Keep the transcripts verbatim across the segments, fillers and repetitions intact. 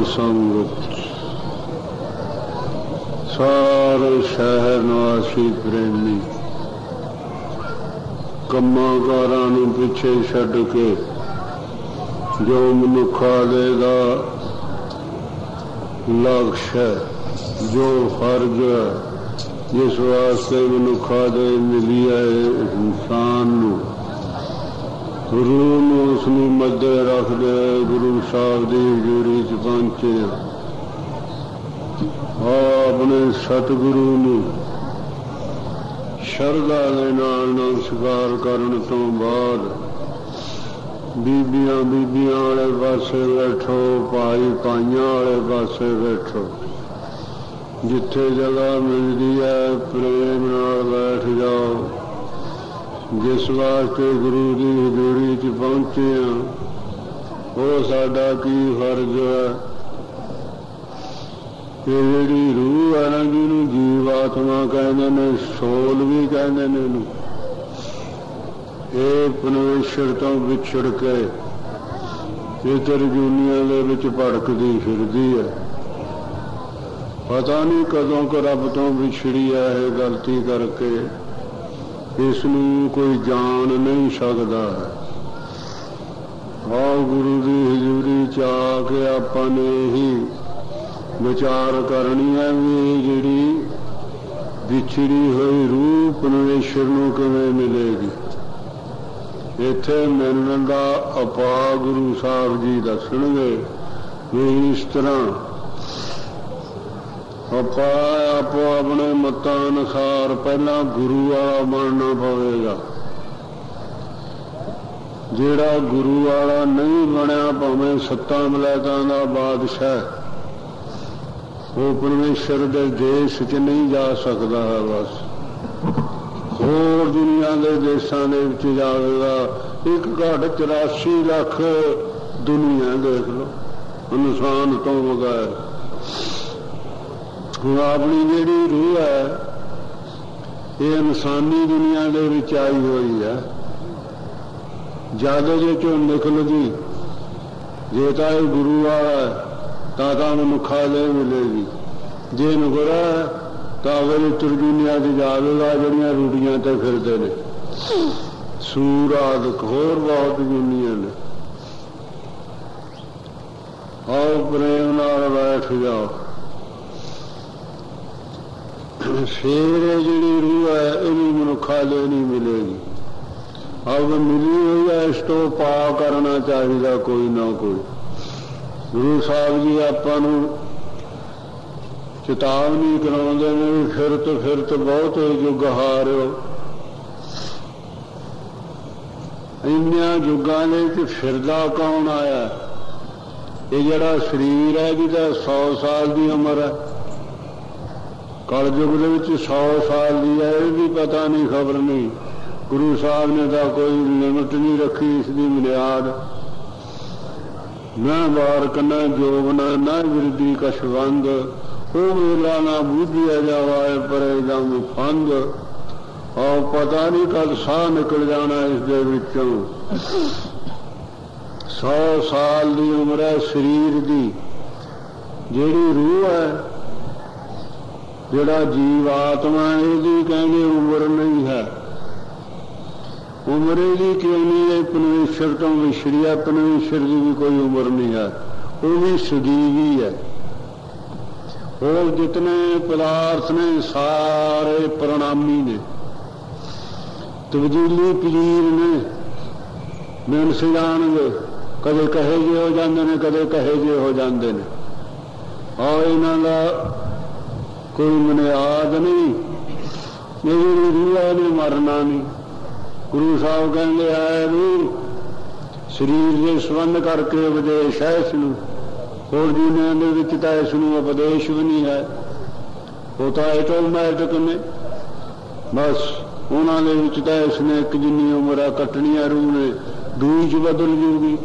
संगत सारे शहर निवासी प्रेमी कम्मां कारां नूं पिछे छड्ड के जो मनुखाले दा लक्ष्य है जो फर्ज है जिस वास्ते मनुखाले मिली है इंसान नूं गुरु उसनूं मध्य रखदे गुरु साहब की हजूरी च पहुंचे अपने सतगुरु नूं शरधा दे नाल नमस्कार करन तो बाद बीबियां बीबियां वाले पासे बैठो भाई भाइयां वाले पासे बैठो जिथे जगह मिलती है प्रेम नाल बैठ जाओ। जिस वास्ते गुरु की हजूरी च पहुंचे हैं वो साडा की फर्ज है। ये जिहड़ी रूह है ना जिन्हों जीव आत्मा कहते हैं सोल भी कहते हैं ये परमेश्वर तो विछड़ के इधर दुनिया दे विच भड़कदी फिरदी है। पता नहीं कदों को रब तो विछड़ी है ये गलती करके इसनूं कोई जान नहीं सकता है। आओ गुरु की हजूरी च आके आपने ही विचार करनी है भी जिहड़ी विछड़ी हुई रूह परमेश्वर नूं किवें मिलेगी। इत्थे मिलण दा उपा गुरु साहब जी दसणगे भी इस तरह आपा आपो अपने मतां अनुसार पहला गुरु वाला बनना पवेगा। जिहड़ा गुरु वाला नहीं बनया भावें सत्तां मलैकां दा बादशाह वो परमेश्वर दे देश च नहीं जा सकता है। बस होर दुनिया के देशों के विच जावेगा। एक घट चौरासी लख दुनिया देख लो इंसान तो बगैर अपनी जिहड़ी रूह है ये इंसानी दुनिया दे विच आई हुई है। जद जे चो निकलदी जे तो यह गुरु वाला है तो मनुखाले मिलेगी। जे नुकरा है तो अगर इतर दुनिया च जावेगा जड़ियां रूढ़ियां ते फिरदे ने सूर आदि होर बहुत दुनिया ने। आओ प्रेम नाल बैठ जाओ। फिर जिहड़ी रूह है ये मनुखाले नहीं मिलेगी। अब मिली हुई है इस तो पा करना चाहिए कोई ना कोई। गुरु साहब जी आपां चेतावनी कराउंदे ने भी फिरत फिरत बहुत युग हारिओ। इन्नियां युगां दे विच फिरदा कौन आया? ये जिहड़ा शरीर है जिहदा सौ साल की उम्र है कलयुग दे विच सौ साल की है ये भी पता नहीं खबर नहीं। गुरु साहब ने तो कोई लिमिट नहीं रखी इसकी बुनियाद न बारक न जोबना न विरदी कशबंद वो वेला ना बूझिया जावाए परे जंग फंद और पता नहीं कद साह निकल जाना इस दे विचों। सौ साल की उम्र है शरीर की। जिहड़ी रूह है जिहड़ा जीव आत्मा इसकी कहने उम्र नहीं है। उम्र की क्यों नहीं है? परमेश्वर तो विछड़ी है। परमेश्वर की भी कोई उम्र नहीं है वो भी सजीवी है। और जितने पदार्थ ने सारे परिणामी ने तब्दीली पीर ने मिल से जाणगे कदे कहे जे हो जाते हैं कदे कहे जे हो जाते हैं। और इन्हां दा कोई बुनियाद नहीं। मेरी रूह ने मरना नहीं। गुरु साहब कहते आए रूह शरीर के संबंध करके उपदेश है इसनूं होर दुनिया दे विच तां इसनूं उपदेश भी नहीं है। वो तो ऑटोमैटिक ने बस उन्होंने विच तां इसने एक जिन्नी उम्र कटनिया रूह ने दूई च बदल जूगी।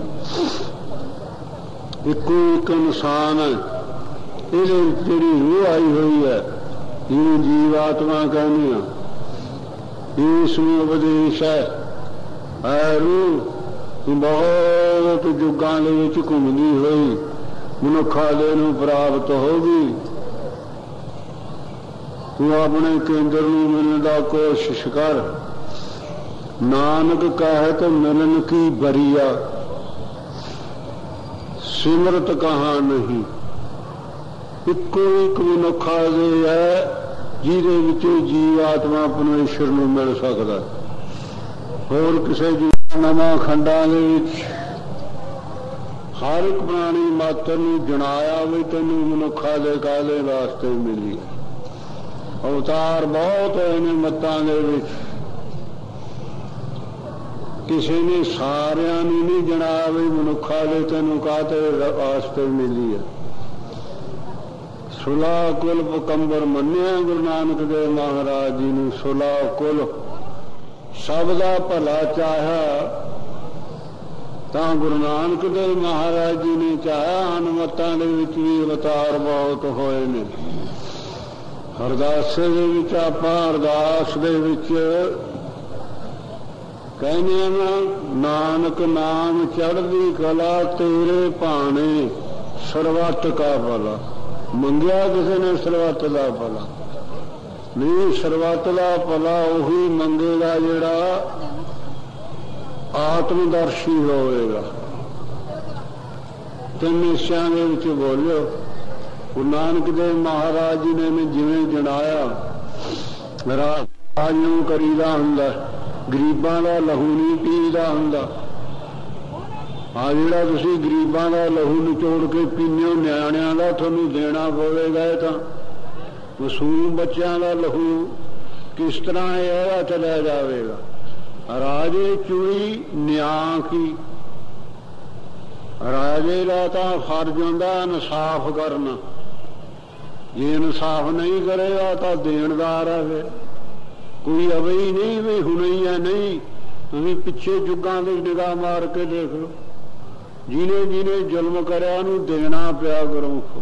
इको एक इंसान है ये जी रूह आई हुई है जिन्हें जीवात्मा कहने इसमें उपदेश है। है रूह बहुत युगां दे विच घुमदी हुई ਮਨੁੱਖਾਲੇ ਨੂੰ ਪ੍ਰਾਪਤ ਹੋਗੀ। ਤੂੰ ਆਪਣੇ ਕੇਂਦਰ ਨੂੰ ਮਿਲਣ ਦਾ ਕੋਸ਼ਿਸ਼ ਕਰ। ਨਾਨਕ ਕਹਿਤ ਮਿਲਨ ਕੀ ਬਰੀਆ, ਸਿਮਰਤ ਕਹਾ ਨਹੀਂ। ਇੱਕੋ ਇੱਕ ਮਨੁੱਖਾਲੇ ਹੈ ਜਿਹਦੇ ਵਿੱਚ ਜੀਵ ਆਤਮਾ ਪਰਮੇਸ਼ਰ ਨੂੰ ਮਿਲ ਸਕਦਾ। ਹੋਰ ਕਿਸੇ ਜੀਵ ਨਵਾਂ ਖੰਡਾਂ ਦੇ ਵਿੱਚ ਹਰ ਇੱਕ ਪ੍ਰਾਣੀ ਮਾਤਰ ਨੂੰ ਜਣਾਇਆ ਵੀ ਤੈਨੂੰ ਮਨੁੱਖਾਲੇ ਕਾਲੇ ਵਾਸਤੇ ਮਿਲੀ। ਅਵਤਾਰ ਬਹੁਤ ਹੋਏ ਨੇ ਮੱਤਾਂ ਦੇ ਵਿੱਚ, ਕਿਸੇ ਨੇ ਸਾਰਿਆਂ ਨੂੰ ਨਹੀਂ ਜਣਾਇਆ ਵੀ ਮਨੁੱਖਾਲੇ ਤੈਨੂੰ ਕਾਹਤੇ ਵਾਸਤੇ ਮਿਲੀ ਹੈ। ਸੁਲਾ ਕੁਲ ਪਕੰਬਰ ਮੰਨਿਆ ਗੁਰੂ ਨਾਨਕ ਦੇਵ ਮਹਾਰਾਜ ਜੀ ਨੂੰ। ਸੁਲਾ ਕੁਲ ਸਭ ਦਾ ਭਲਾ ਚਾਹਿਆ ਤਾਂ ਗੁਰੂ ਨਾਨਕ ਦੇਵ ਮਹਾਰਾਜ ਜੀ ਨੇ ਚਾਹਿਆ। ਹਨਮਤਾਂ ਦੇ ਵਿੱਚ ਵੀ ਅਵਤਾਰ ਬਹੁਤ ਹੋਏ ਨੇ। ਅਰਦਾਸੇ ਦੇ ਵਿੱਚ ਆਪਾਂ ਅਰਦਾਸ ਦੇ ਵਿੱਚ ਕਹਿੰਦੇ ਆ ਨਾ, ਨਾਨਕ ਨਾਮ ਚੜ੍ਹਦੀ ਕਲਾ ਤੇਰੇ ਭਾਣੇ ਸਰਬੱਤ ਕਾ ਭਲਾ। ਮੰਗਿਆ ਕਿਸੇ ਨੇ ਸਰਬੱਤ ਦਾ ਭਲਾ ਨਹੀਂ, ਸਰਬੱਤ ਦਾ ਭਲਾ ਉਹੀ ਮੰਗੇਗਾ ਜਿਹੜਾ ਆਤਮਦਰਸ਼ੀ ਹੋਵੇਗਾ। ਤਿੰਨ ਹਿੱਸਿਆਂ ਦੇ ਵਿੱਚ ਬੋਲਿਓ। ਗੁਰੂ ਨਾਨਕ ਦੇਵ ਮਹਾਰਾਜ ਜੀ ਨੇ ਜਿਵੇਂ ਜਣਾਇਆ, ਰਾਜ ਨੂੰ ਕਰੀਦਾ ਹੁੰਦਾ, ਗਰੀਬਾਂ ਦਾ ਲਹੂ ਨਹੀਂ ਪੀਦਾ ਹੁੰਦਾ। ਆ ਜਿਹੜਾ ਤੁਸੀਂ ਗਰੀਬਾਂ ਦਾ ਲਹੂ ਨਿਚੋੜ ਕੇ ਪੀਂਦੇ ਹੋ, ਨਿਆਣਿਆਂ ਦਾ ਤੁਹਾਨੂੰ ਦੇਣਾ ਪਵੇਗਾ। ਇਹ ਤਾਂ ਮਾਸੂਮ ਬੱਚਿਆਂ ਦਾ ਲਹੂ ਕਿਸ ਤਰ੍ਹਾਂ ਇਹਦਾ ਚਲਿਆ ਜਾਵੇਗਾ। ਰਾਜੇ ਚੂਈ ਨਿਆਂ ਕੀ, ਰਾਜੇ ਦਾ ਤਾਂ ਫਰਜ਼ ਹੁੰਦਾ ਇਨਸਾਫ ਕਰਨਾ। ਜੇ ਇਨਸਾਫ ਨਹੀਂ ਕਰੇਗਾ ਤਾਂ ਦੇਣਦਾਰ ਹੈ। ਕੋਈ ਅਵਈ ਨਹੀਂ ਵੀ ਹੁਣੇ ਹੀ ਹੈ, ਨਹੀਂ। ਤੁਸੀਂ ਪਿੱਛੇ ਜੁਗਾਂ ਦੀ ਨਿਗਾਹ ਮਾਰ ਕੇ ਦੇਖ ਲਓ, ਜਿਹਨੇ ਜਿਹਨੇ ਜ਼ੁਲਮ ਕਰਿਆ ਉਹਨੂੰ ਦੇਣਾ ਪਿਆ ਗੁਰਮੁਖ।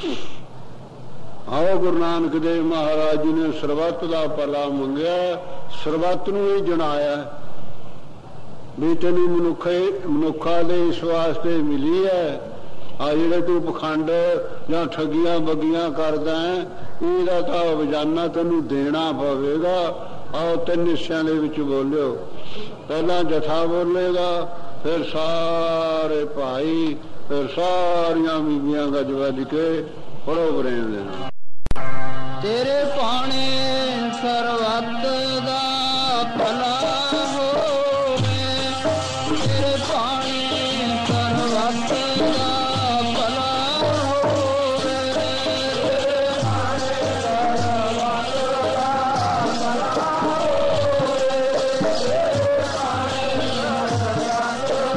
ਆਓ ਗੁਰੂ ਨਾਨਕ ਦੇਵ ਮਹਾਰਾਜ ਜੀ ਨੇ ਸਰਬੱਤ ਦਾ ਭਲਾ ਮੰਗਿਆ, ਸਰਬੱਤ ਨੂੰ ਹੀ ਜਣਾਇਆ ਵੀ ਤੈਨੂੰ ਮਨੁੱਖੇ ਮਨੁੱਖਾਂ ਦੇ ਇਸ ਵਾਸਤੇ ਮਿਲੀ ਹੈ। ਆ ਜਿਹੜੇ ਤੂੰ ਪਖੰਡ ਜਾਂ ਠੱਗੀਆਂ ਬੱਗੀਆਂ ਕਰਦਾ ਹੈ, ਇਹਦਾ ਤਾਂ ਰੋਜ਼ਾਨਾ ਤੈਨੂੰ ਦੇਣਾ ਪਵੇਗਾ। ਆਓ ਤਿੰਨ ਹਿੱਸਿਆਂ ਦੇ ਵਿੱਚ ਬੋਲਿਓ। ਪਹਿਲਾਂ ਜਥਾ ਬੋਲੇਗਾ, ਫਿਰ ਸਾਰੇ ਭਾਈ, ਫਿਰ ਸਾਰੀਆਂ ਬੀਬੀਆਂ ਗੱਜ ਵੱਜ ਕੇ ਪੜੋ ਪ੍ਰੇਮ ਦੇ ਨਾਲ। ਤੇਰੇ ਭਾਣੇ ਸਰਬੱਤ ਦਾ ਭਲਾ ਹੋਵੇ, ਤੇਰੇ ਭਾਣੇ ਸਰਬੱਤ ਦਾ ਭਲਾ ਹੋਵੇ, ਤੇਰੇ ਭਾਣੇ ਸਰਬੱਤ ਦਾ ਭਲਾ ਹੋਵੇ, ਤੇਰੇ ਭਾਣੇ ਸਰਬੱਤ ਦਾ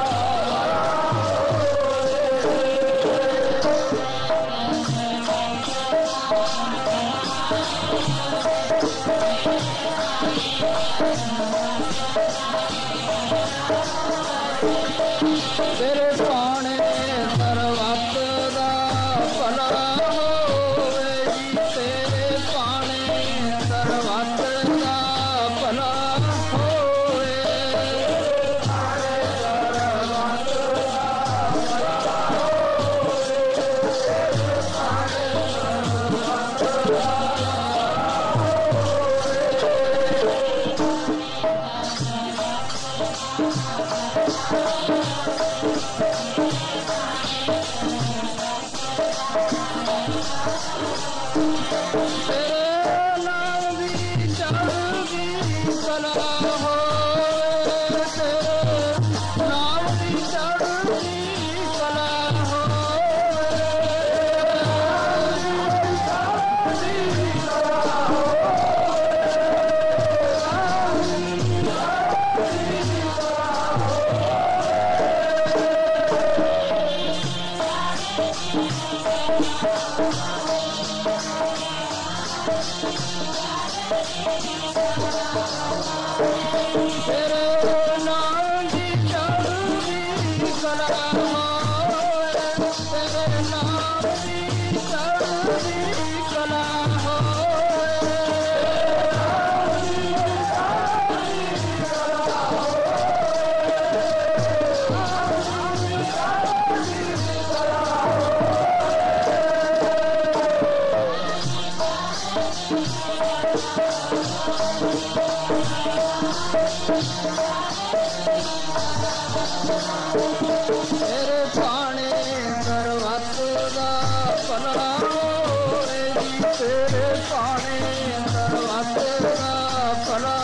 ਤੇਰੇ ਭਾਣੇ ਸਰਬੱਤ ਦਾ ਭਲਾ ਹੋਵੇ ਜੀ, ਤੇਰੇ ਭਾਣੇ ਸਰਬੱਤ ਦਾ ਭਲਾ ਹੋਵੇ, ਭਾਣੇ ਸਰਬੱਤ ਦਾ ਭਲਾ ਹੋਵੇ, ਤੇਰੇ ਭਾਣੇ ਸਰਬੱਤ ਦਾ ਤੇਰੇ ਨਾਮ ਦੀ ਚੜ੍ਹਦੀ ਕਲਾ ਹੋਵੇ, ਤੇਰੇ ਨਾਮ ਦੀ ਚੜ੍ਹਦੀ ਕਲਾ ਹੋਵੇ, ਚੜ੍ਹਦੀ ਕਲਾ ਤੇਰੇ ਨਾਮ ਦੀ ਚੜ੍ਹਦੀ ਕਲਾ ਹੋਵੇ, ਤੇਰੇ ਨਾਮ ਦੀ ਚੜ੍ਹਦੀ ਕਲਾ ਹੋਵੇ, ਚੜ੍ਹਦੀ ਕਲਾ ਹੋਵੇ। ਭਲਾ ਹੋਏ ਜੀ ਤੇਰੇ ਭਾਣੇ ਦਰਵਾਜ਼ੇ ਦਾ ਭਲਾ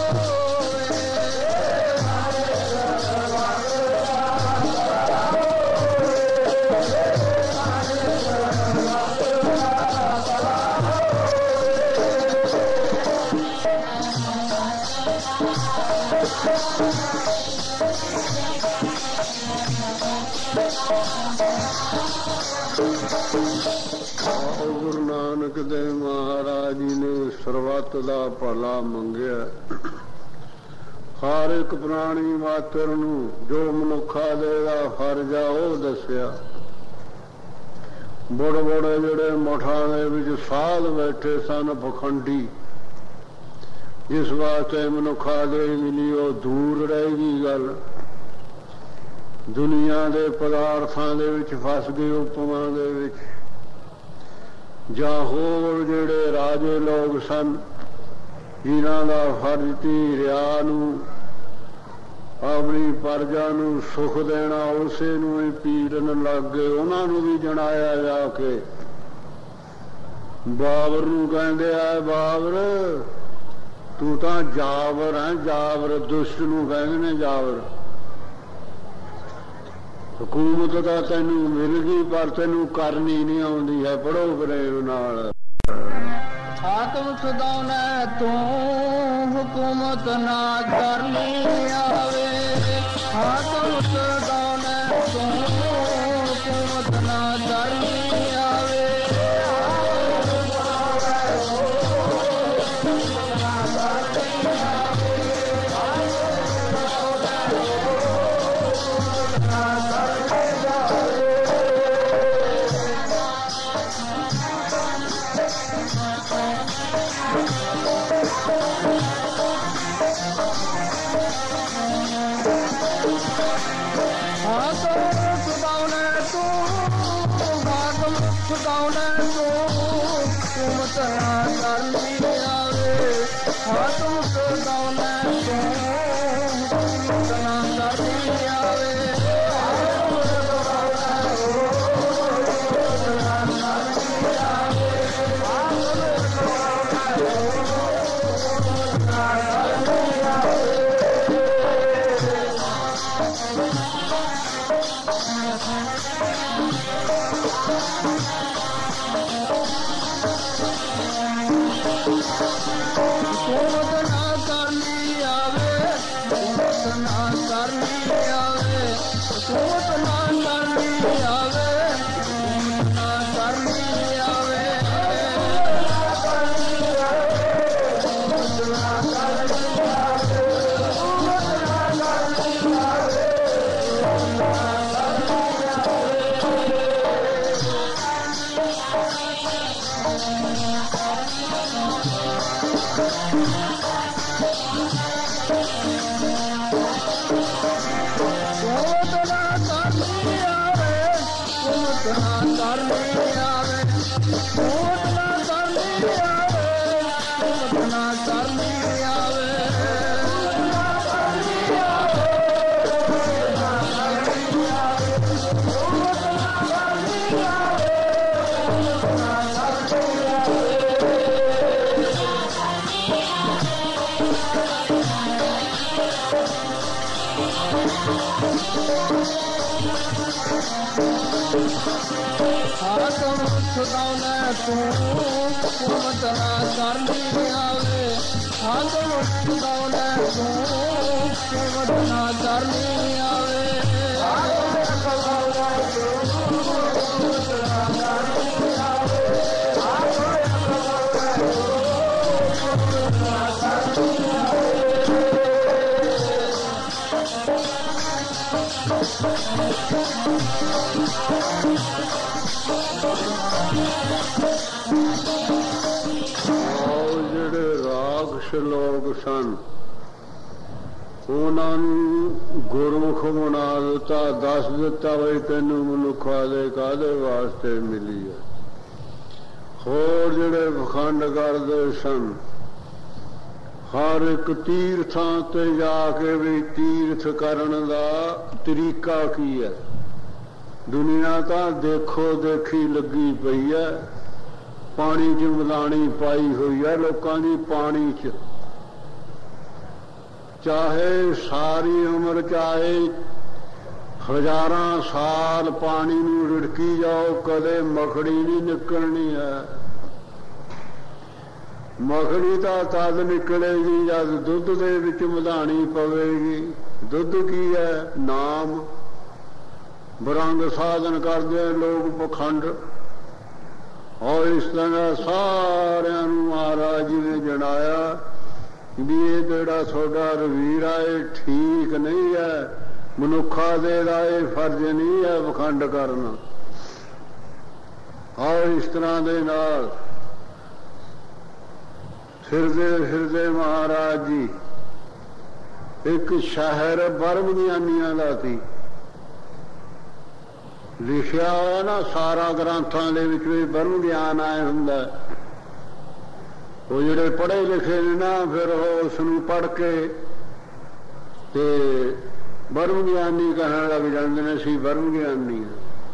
ਗੁਰੂ ਨਾਨਕ ਦੇਵ ਮਹਾਰਾਜ ਜੀ ਨੇ ਸਰਬੱਤ ਦਾ ਭਲਾ ਮੰਗਿਆ। ਹਰ ਇੱਕ ਪ੍ਰਾਣੀ ਮਾਤਰ ਨੂੰ ਜੋ ਮਨੁੱਖਾ ਦੇ ਦਾ ਫਰਜ਼ ਆ ਉਹ ਦੱਸਿਆ। ਬੜੇ ਬੜੇ ਜਿਹੜੇ ਮਠਾਂ ਦੇ ਵਿੱਚ ਸਾਧ ਬੈਠੇ ਸਨ ਪਖੰਡੀ, ਜਿਸ ਵਾਸਤੇ ਮਨੁੱਖਾ ਦੇ ਮਿਲੀ ਉਹ ਦੂਰ ਰਹੇਗੀ ਗੱਲ। ਦੁਨੀਆ ਦੇ ਪਦਾਰਥਾਂ ਦੇ ਵਿੱਚ ਫਸ ਗਏ, ਉਪਮਾ ਦੇ ਵਿੱਚ, ਜਾਂ ਹੋਰ ਜਿਹੜੇ ਰਾਜੇ ਲੋਕ ਸਨ ਜਿਨ੍ਹਾਂ ਦਾ ਫਰਜ਼ ਸੀ ਰਿਆ ਨੂੰ, ਆਪਣੀ ਪ੍ਰਜਾ ਨੂੰ ਸੁਖ ਦੇਣਾ, ਉਸੇ ਨੂੰ ਹੀ ਪੀੜਨ ਲੱਗ ਗਏ। ਉਹਨਾਂ ਨੂੰ ਵੀ ਜਣਾਇਆ ਜਾ ਕੇ ਬਾਬਰ ਨੂੰ ਕਹਿੰਦੇ ਆ, ਬਾਬਰ ਤੂੰ ਤਾਂ ਜਾਵਰ ਹੈ, ਜਾਵਰ ਦੁਸ਼ਟ ਨੂੰ ਕਹਿੰਦੇ ਨੇ ਜਾਵਰ। ਹਕੂਮਤ ਤਾਂ ਤੈਨੂੰ ਮਿਲ ਗਈ ਪਰ ਤੈਨੂੰ ਕਰਨੀ ਨਹੀਂ ਆਉਂਦੀ ਹੈ। ਪੜੋ ਪ੍ਰੇਮ ਨਾਲ। ਆਤਮ ਸਦਾਉਣਾ ਤੂੰ ਹੁਕੂਮਤ ਨਾ ਕਰਨੀ ਆਵੇ, ਆਤਮ ਸਦਾਉਣਾ ਤੂੰ ਹੁਕੂਮਤ ਨਾ ਕਰਨੀ ਆਵੇ। ਆਤਮ ਸਦਾਉਣਾ ਤੂੰ ਹੁਕੂਮਤ ਨਾ ਕਰਨੀ ਆਵੇ, ਆਤਮ ਸਦਾਉਣਾ ਤੂੰ ਹੁਕੂਮਤ ਨਾ ਕਰਨੀ ਆਵੇ। ਆਤਮ ਸਦਾਉਣਾ ਤੂੰ ਹੁਕੂਮਤ ਨਾ ਕਰਨੀ ਆਵੇ, ਆਤਮ ਸਦਾਉਣਾ ਤੂੰ ਹੁਕੂਮਤ ਨਾ ਕਰਨੀ ਆਵੇ। ਜਿਹੜੇ ਰਾਖਸ਼ ਲੋਕ ਸਨ ਉਹਨਾਂ ਨੂੰ ਗੁਰਮੁਖ ਬਣਾ ਦਿੱਤਾ, ਦੱਸ ਦਿੱਤਾ ਬਈ ਤੈਨੂੰ ਮਨੁੱਖਾ ਦੇ ਕਾਹਦੇ ਵਾਸਤੇ ਮਿਲੀ ਹੈ। ਹੋਰ ਜਿਹੜੇ ਪਖੰਡ ਕਰਦੇ ਸਨ ਹਰ ਇੱਕ ਤੀਰਥਾਂ ਤੇ ਜਾ ਕੇ ਵੀ ਤੀਰਥ ਕਰਨ ਦਾ ਤਰੀਕਾ ਕੀ ਹੈ, दुनिया तो देखो देखी लगी पई है, पानी च मलानी पाई हुई है लोगों की पानी च। चाहे सारी उम्र चाहे हजारां साल पानी नूं रिड़की जाओ, कदे मखड़ी नहीं निकलनी है। मखड़ी तो तद निकलेगी जब दुध दे विच मधानी पवेगी। दुध की है? नाम। बरंग साधन करते लोग पखंड, और इस तरह सारिਆਂ ਨੂੰ महाराज जी ने जनाया भी ये जोड़ा थोड़ा रवीरा है ठीक नहीं है, मनुखा दे राय फर्ज नहीं है पखंड करना। और इस तरह दे नाल फिरदे फिरदे महाराज जी एक शहर बर्म ज्ञानियां दा सी। लिखिया होया ना सारा ग्रंथां दे विच भी ब्रह्म ज्ञान आए हुंदा। वो जिहड़े पढ़े लिखे ने ना फिर उसनूं पढ़ के ते ब्रह्म ज्ञानी कहण लग जांदे ने, असीं ब्रह्म ज्ञानी।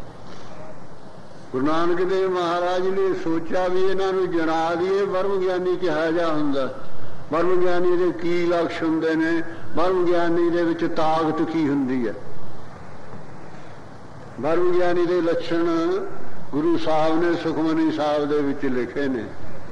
गुरु नानक देव महाराज ने सोचा भी इन्हां नूं जना दीए ब्रह्म ज्ञानी किहा जा हुंदा, ब्रह्म ज्ञानी दे की लक्ष्य हुंदे ने, ब्रह्म ज्ञानी दे विच ताकत की हुंदी है। ब्रह्म ज्ञानी दे लक्षण गुरु साहब ने सुखमनी साहब दे विच लिखे ने।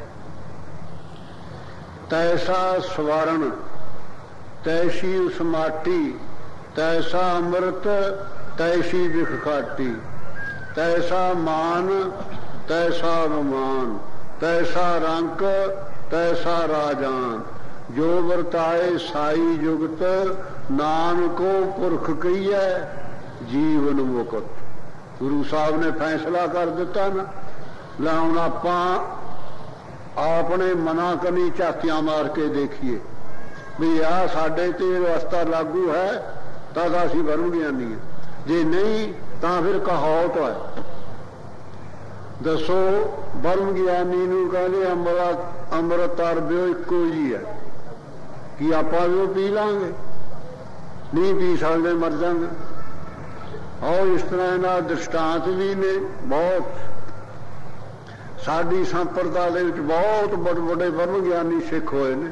तैसा स्वर्ण तैसी उस माटी, तैसा अमृत तैसी बिख खाटी, तैसा मान तैसा रुमान, तैसा रंक तैसा राजान, जो वर्ताए साई जुगत, नानको पुरख कहिए जीवन मुकत। गुरु साहब ने फैसला कर दिता ना, ला हुण आपां अपने मना कनी झातियां मार के देखिए भी आ साडे ते रस्ता लागू है तो असीं ब्रह्म ज्ञानी है, जे नहीं तो फिर कहावत है। दसो ब्रह्म ज्ञानी नूं कहंदे अमृत अमृत अरबियो इक्को ही है कि आपां भी पी लांगे, नहीं पी सकते मर जांगे। और इस तरह इन्हां दृष्टांत भी ने बहुत। साडी संप्रदा दे विच बहुत बड़े बड़े ब्रह्म ज्ञानी सिख होए ने।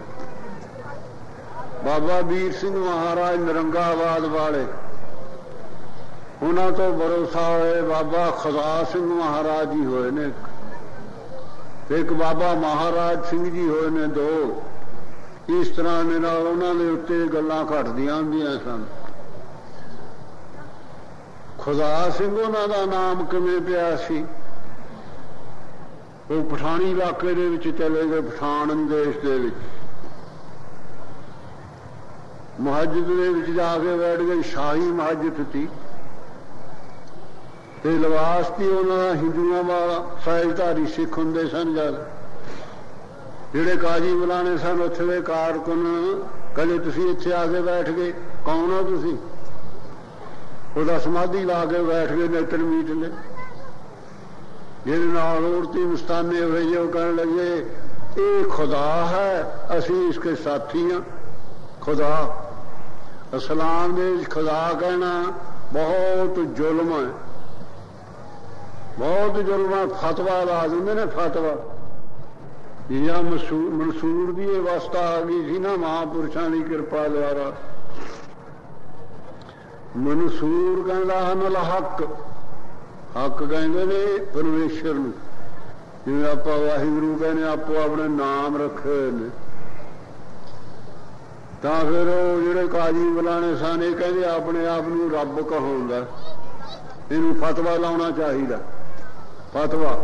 बाबा वीर सिंह महाराज नरंगाबाद वाले, उन्हां तो भरोसा होए बाबा खुदा सिंह महाराज जी होए ने, एक बाबा महाराज सिंह जी होए ने दो। इस तरह ने नाल उन्हां दे उत्ते गल्लां घटदियां हुंदियां सन। खुदा सिंह उन्हां दा नाम किवें पिया सी? वो पठानी इलाके दे विच चले गए, पठान देश दे विच महजिद दे विच जाके बैठ गए। शाही महजिद थी ते लिबास भी उन्होंने हिंदुओं वाला साइजधारी सिख हुंदे सन। जद जिहड़े काजी बुलाने सन उत्थे दे कारकुन कदे तुसीं इत्थे आके बैठ गए, कौन हो तुसीं? उहदा समाधि ला के बैठ गए नेत्र मीट ले। जिहदे नाल औरती मस्ताने हुए जो कहने लगे ये खुदा है, असीं इसके साथी हैं। खुदा इस्लाम दे खुदा कहना बहुत जुल्म है, बहुत जुल्म है। फतवा ला देंदे ने, फतवा या मंसूर की अवस्था आ गई थी ना महापुरुषों की कृपा द्वारा। मंसूर कहता हनल हक, हक कहते ने परमेश्वर नूं, जिवें आपां वाहिगुरू कहने आपो अपने नाम रखे ने। तां फिर वो जिहड़े काजी बुलाने सन ये कहते अपने आप नूं रब कहाउंदा, इहनूं फतवा लाउणा चाहीदा। फतवा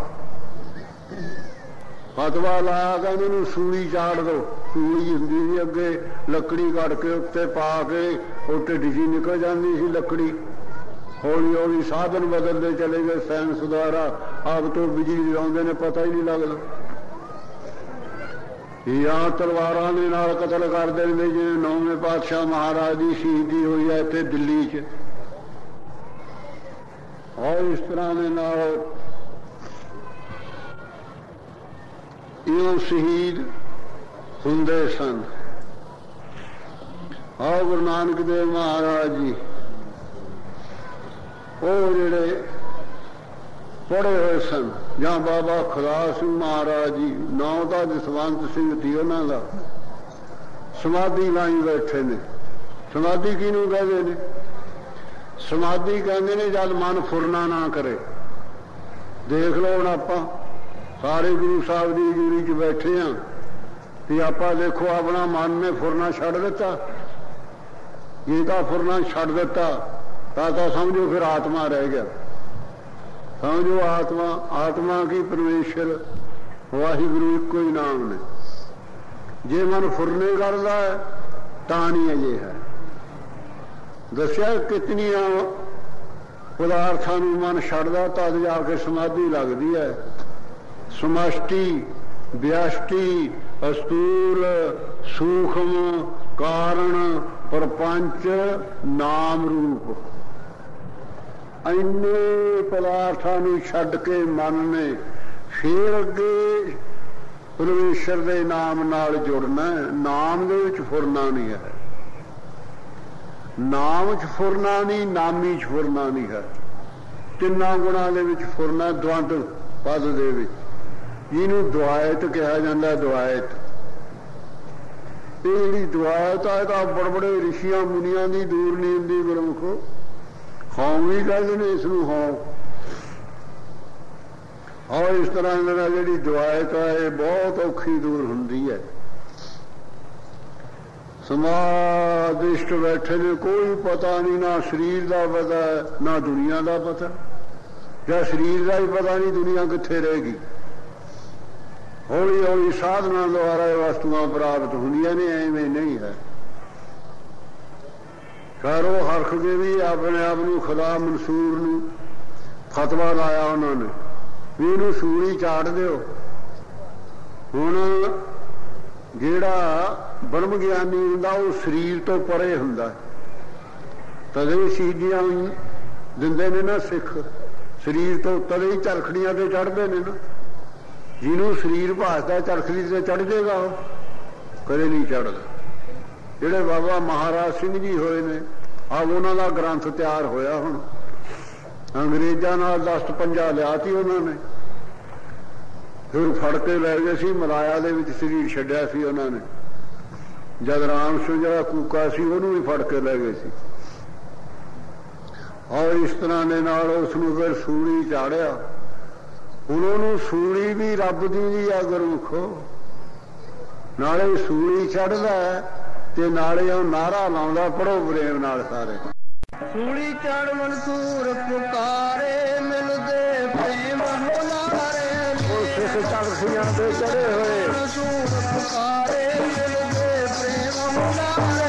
फतवा लाया कहते इहनूं सूली चाड़ दो। सूली हुंदी सी अगे, लकड़ी कट के उत्ते पा के ਉਹ ਢਿੱਡੀ जी निकल जाती सी लकड़ी। हौली हौली साधन बदलते चले गए साइंस द्वारा, अब तो बिजली लाउंदे ने पता ही नहीं लगता। या तलवारां दे नाल कतल कर देंदे, जिवें नौवें पातशाह महाराज की शहीदी हुई है इत्थे दिल्ली च। और इस तरह दे नाल इउं शहीद हुंदे सन। और गुरु नानक देव महाराज जी वो जिहड़े पढ़े हुए सन। जहाँ बाबा खुदा सिंह महाराज जी नाम का जसवंत सिंह थी उन्होंने समाधि लाई बैठे ने। समाधि किनू कहते ने? समाधि कहते ने जब मन फुरना ना करे। देख लो हम आप सारे गुरु साहब की हजूरी च बैठे हाँ कि आप देखो अपना मन ने फुरना छड़ दिता। ये तो फुरना छड़ दिता तो समझो फिर आत्मा रह गया। समझो आत्मा आत्मा की परमेश्वर वाहिगुरु एक ही नाम ने। जे मन फुरने करता है ता नहीं अजे है। दसिया कितनिया पदार्थों मन छड़दा तद जाके समाधि लगती है। समष्टि व्यष्टि अस्तूल सूक्ष्म कारण प्रपंच नाम रूप इन्ने पदार्थों छड्ड के मन ने फिर अगे परमेश्वर के नाम नाल जुड़ना। नाम दे विच फुरना नहीं है। नाम च फुरना नहीं, नामी च फुरना नहीं है। तिना गुणा दे विच फुरना द्वंद पद दे विच जिन्हों दुआयत कहा जाता। दुआयत ये जी दुआयत है तो बड़े बड़े ऋषिया मुनिया की दूर नहीं होंगी। गुरमुखो हौं भी कहते हैं इसनूं हौं। और इस तरह जी दुआयत है ये बहुत औखी दूर होंगी है। समाधिष्ट बैठे ने कोई पता नहीं, ना शरीर का पता है ना दुनिया का पता। या शरीर का ही पता नहीं दुनिया कित्थे रहेगी। हौली हौली साधना द्वारा वस्तुआं प्राप्त होंदियां ने, एवें नहीं है। खैरो हरख के भी अपने आप को खुदा मंसूर नूं फतवा लाया उन्होंने भी इनू सूली चाड़ दो। हुण जिहड़ा ब्रह्म ज्ञानी हुंदा वो शरीर तो परे हुंदा। तदे सीधियां दिंदे ने ना सिख। शरीर तो तदे ही चरखड़ियां ते चढ़ते ने ना। जिन्हों शरीर भाजदा चरखड़ी से चढ़ जाएगा वो कदे नहीं चढ़ता। जिहड़े बाबा महाराज सिंह जी होए ने अब उन्होंने ग्रंथ तैयार होया। हुण अंग्रेजा नाल दस्त पंजा लियाती उन्होंने फिर फड़ के लै गए सी। मलाया दे विच शरीर छड्डिया सी उन्होंने। जद राम सिंह जिहड़ा कूका सी उहनूं भी फड़ के लै गए सी। और इस तरह दे नाल उसनूं फिर सूली चाड़िया। उन्होंने सूली भी रब दी भी है। गुरमुखो नाले सूली चढ़दा है ते नाले ਉਹ नारा लाउंदा। पढ़ो प्रेम नाल सारे। सूली चढ़ मंसूर पुकारे मिलदे प्रेम हुलारे। ਉਹ ਸਿੱਖ ਚੜ੍ਹਦੀਆਂ ਤੇ ਚੜੇ ਹੋਏ मंसूर पुकारे मिलदे प्रेम हुलारे।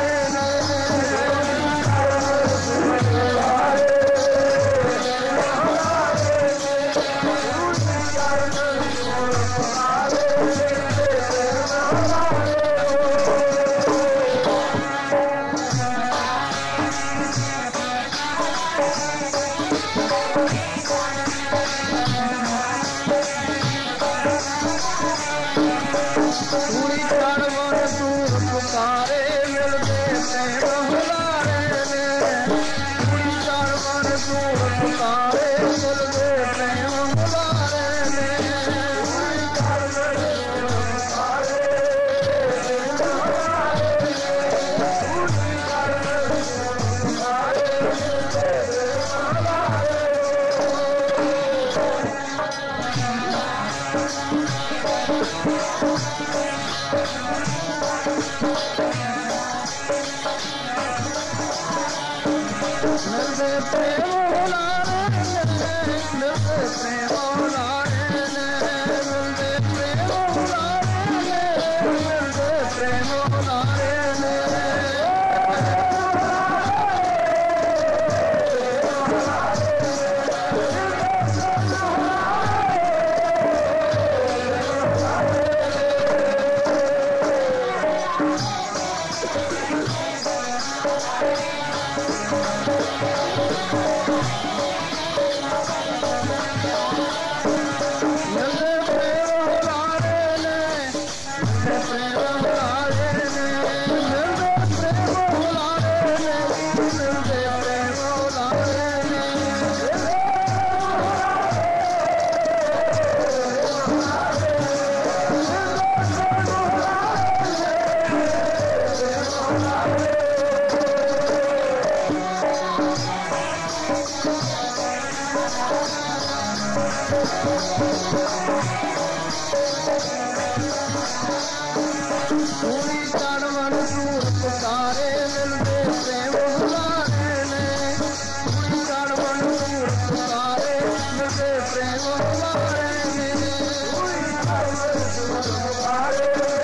ਸੂਲੀ ਚੜ ਮਨ ਸੂਰ ਪੁਕਾਰੇ ਮਿਲਦੇ ਪ੍ਰੇਮ ਹੁਲਾਰੇ ਨੇ ਸੂਲੀ ਚੜ ਮਨ ਸੂਰ ਪੁਕਾਰੇ ਮਿਲਦੇ ਪ੍ਰੇਮ ਹੁਲਾਰੇ ਨੇ ਸੂਲੀ ਚੜ ਮਨ ਸੂਰ ਪੁਕਾਰੇ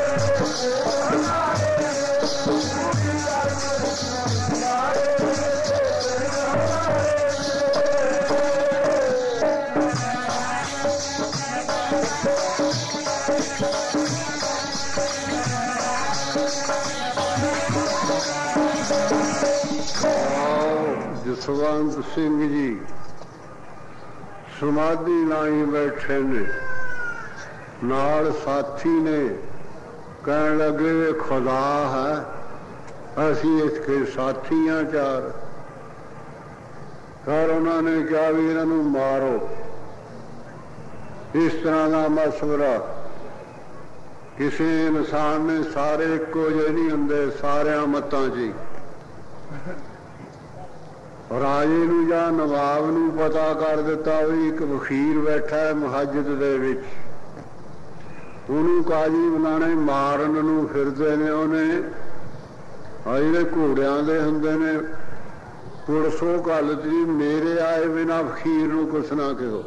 ਜਸਵੰਤ ਸਿੰਘ ਜੀ ਸਮਾਧੀ ਲਾਈ ਬੈਠੇ ਨੇ, ਨਾਲ ਸਾਥੀ ਨੇ, ਕਹਿਣ ਲੱਗੇ ਖੁਦਾ ਹੈ, ਅਸੀਂ ਇਸਕੇ ਸਾਥੀ ਹਾਂ ਚਾਰ। ਪਰ ਉਹਨਾਂ ਨੇ ਕਿਹਾ ਵੀ ਇਹਨਾਂ ਨੂੰ ਮਾਰੋ। ਇਸ ਤਰ੍ਹਾਂ ਦਾ ਮਸ਼ਵਰਾ ਕਿਸੇ ਇਨਸਾਨ ਨੇ, ਸਾਰੇ ਇੱਕੋ ਜਿਹੇ ਨਹੀਂ ਹੁੰਦੇ, ਸਾਰਿਆਂ ਮਤਾਂ 'ਚ ਹੀ। ਰਾਜੇ ਨੂੰ ਜਾਂ ਨਵਾਬ ਨੂੰ ਪਤਾ ਕਰ ਦਿੱਤਾ ਵੀ ਇੱਕ ਵਖੀਰ ਬੈਠਾ ਹੈ ਮਸਜਿਦ ਦੇ ਵਿੱਚ, ਉਹਨੂੰ ਕਾਜੀ ਬਣਾਣੇ ਮਾਰਨ ਨੂੰ ਫਿਰਦੇ ਨੇ। ਉਹਨੇ ਆ ਜਿਹੜੇ ਘੋੜਿਆਂ ਦੇ ਹੁੰਦੇ ਨੇ, ਪੁਲਿਸੋਂ ਗੱਲ ਜੀ ਮੇਰੇ ਆਏ ਬਿਨਾਂ ਵਖੀਰ ਨੂੰ ਕੁਛ ਨਾ ਕਹੋ।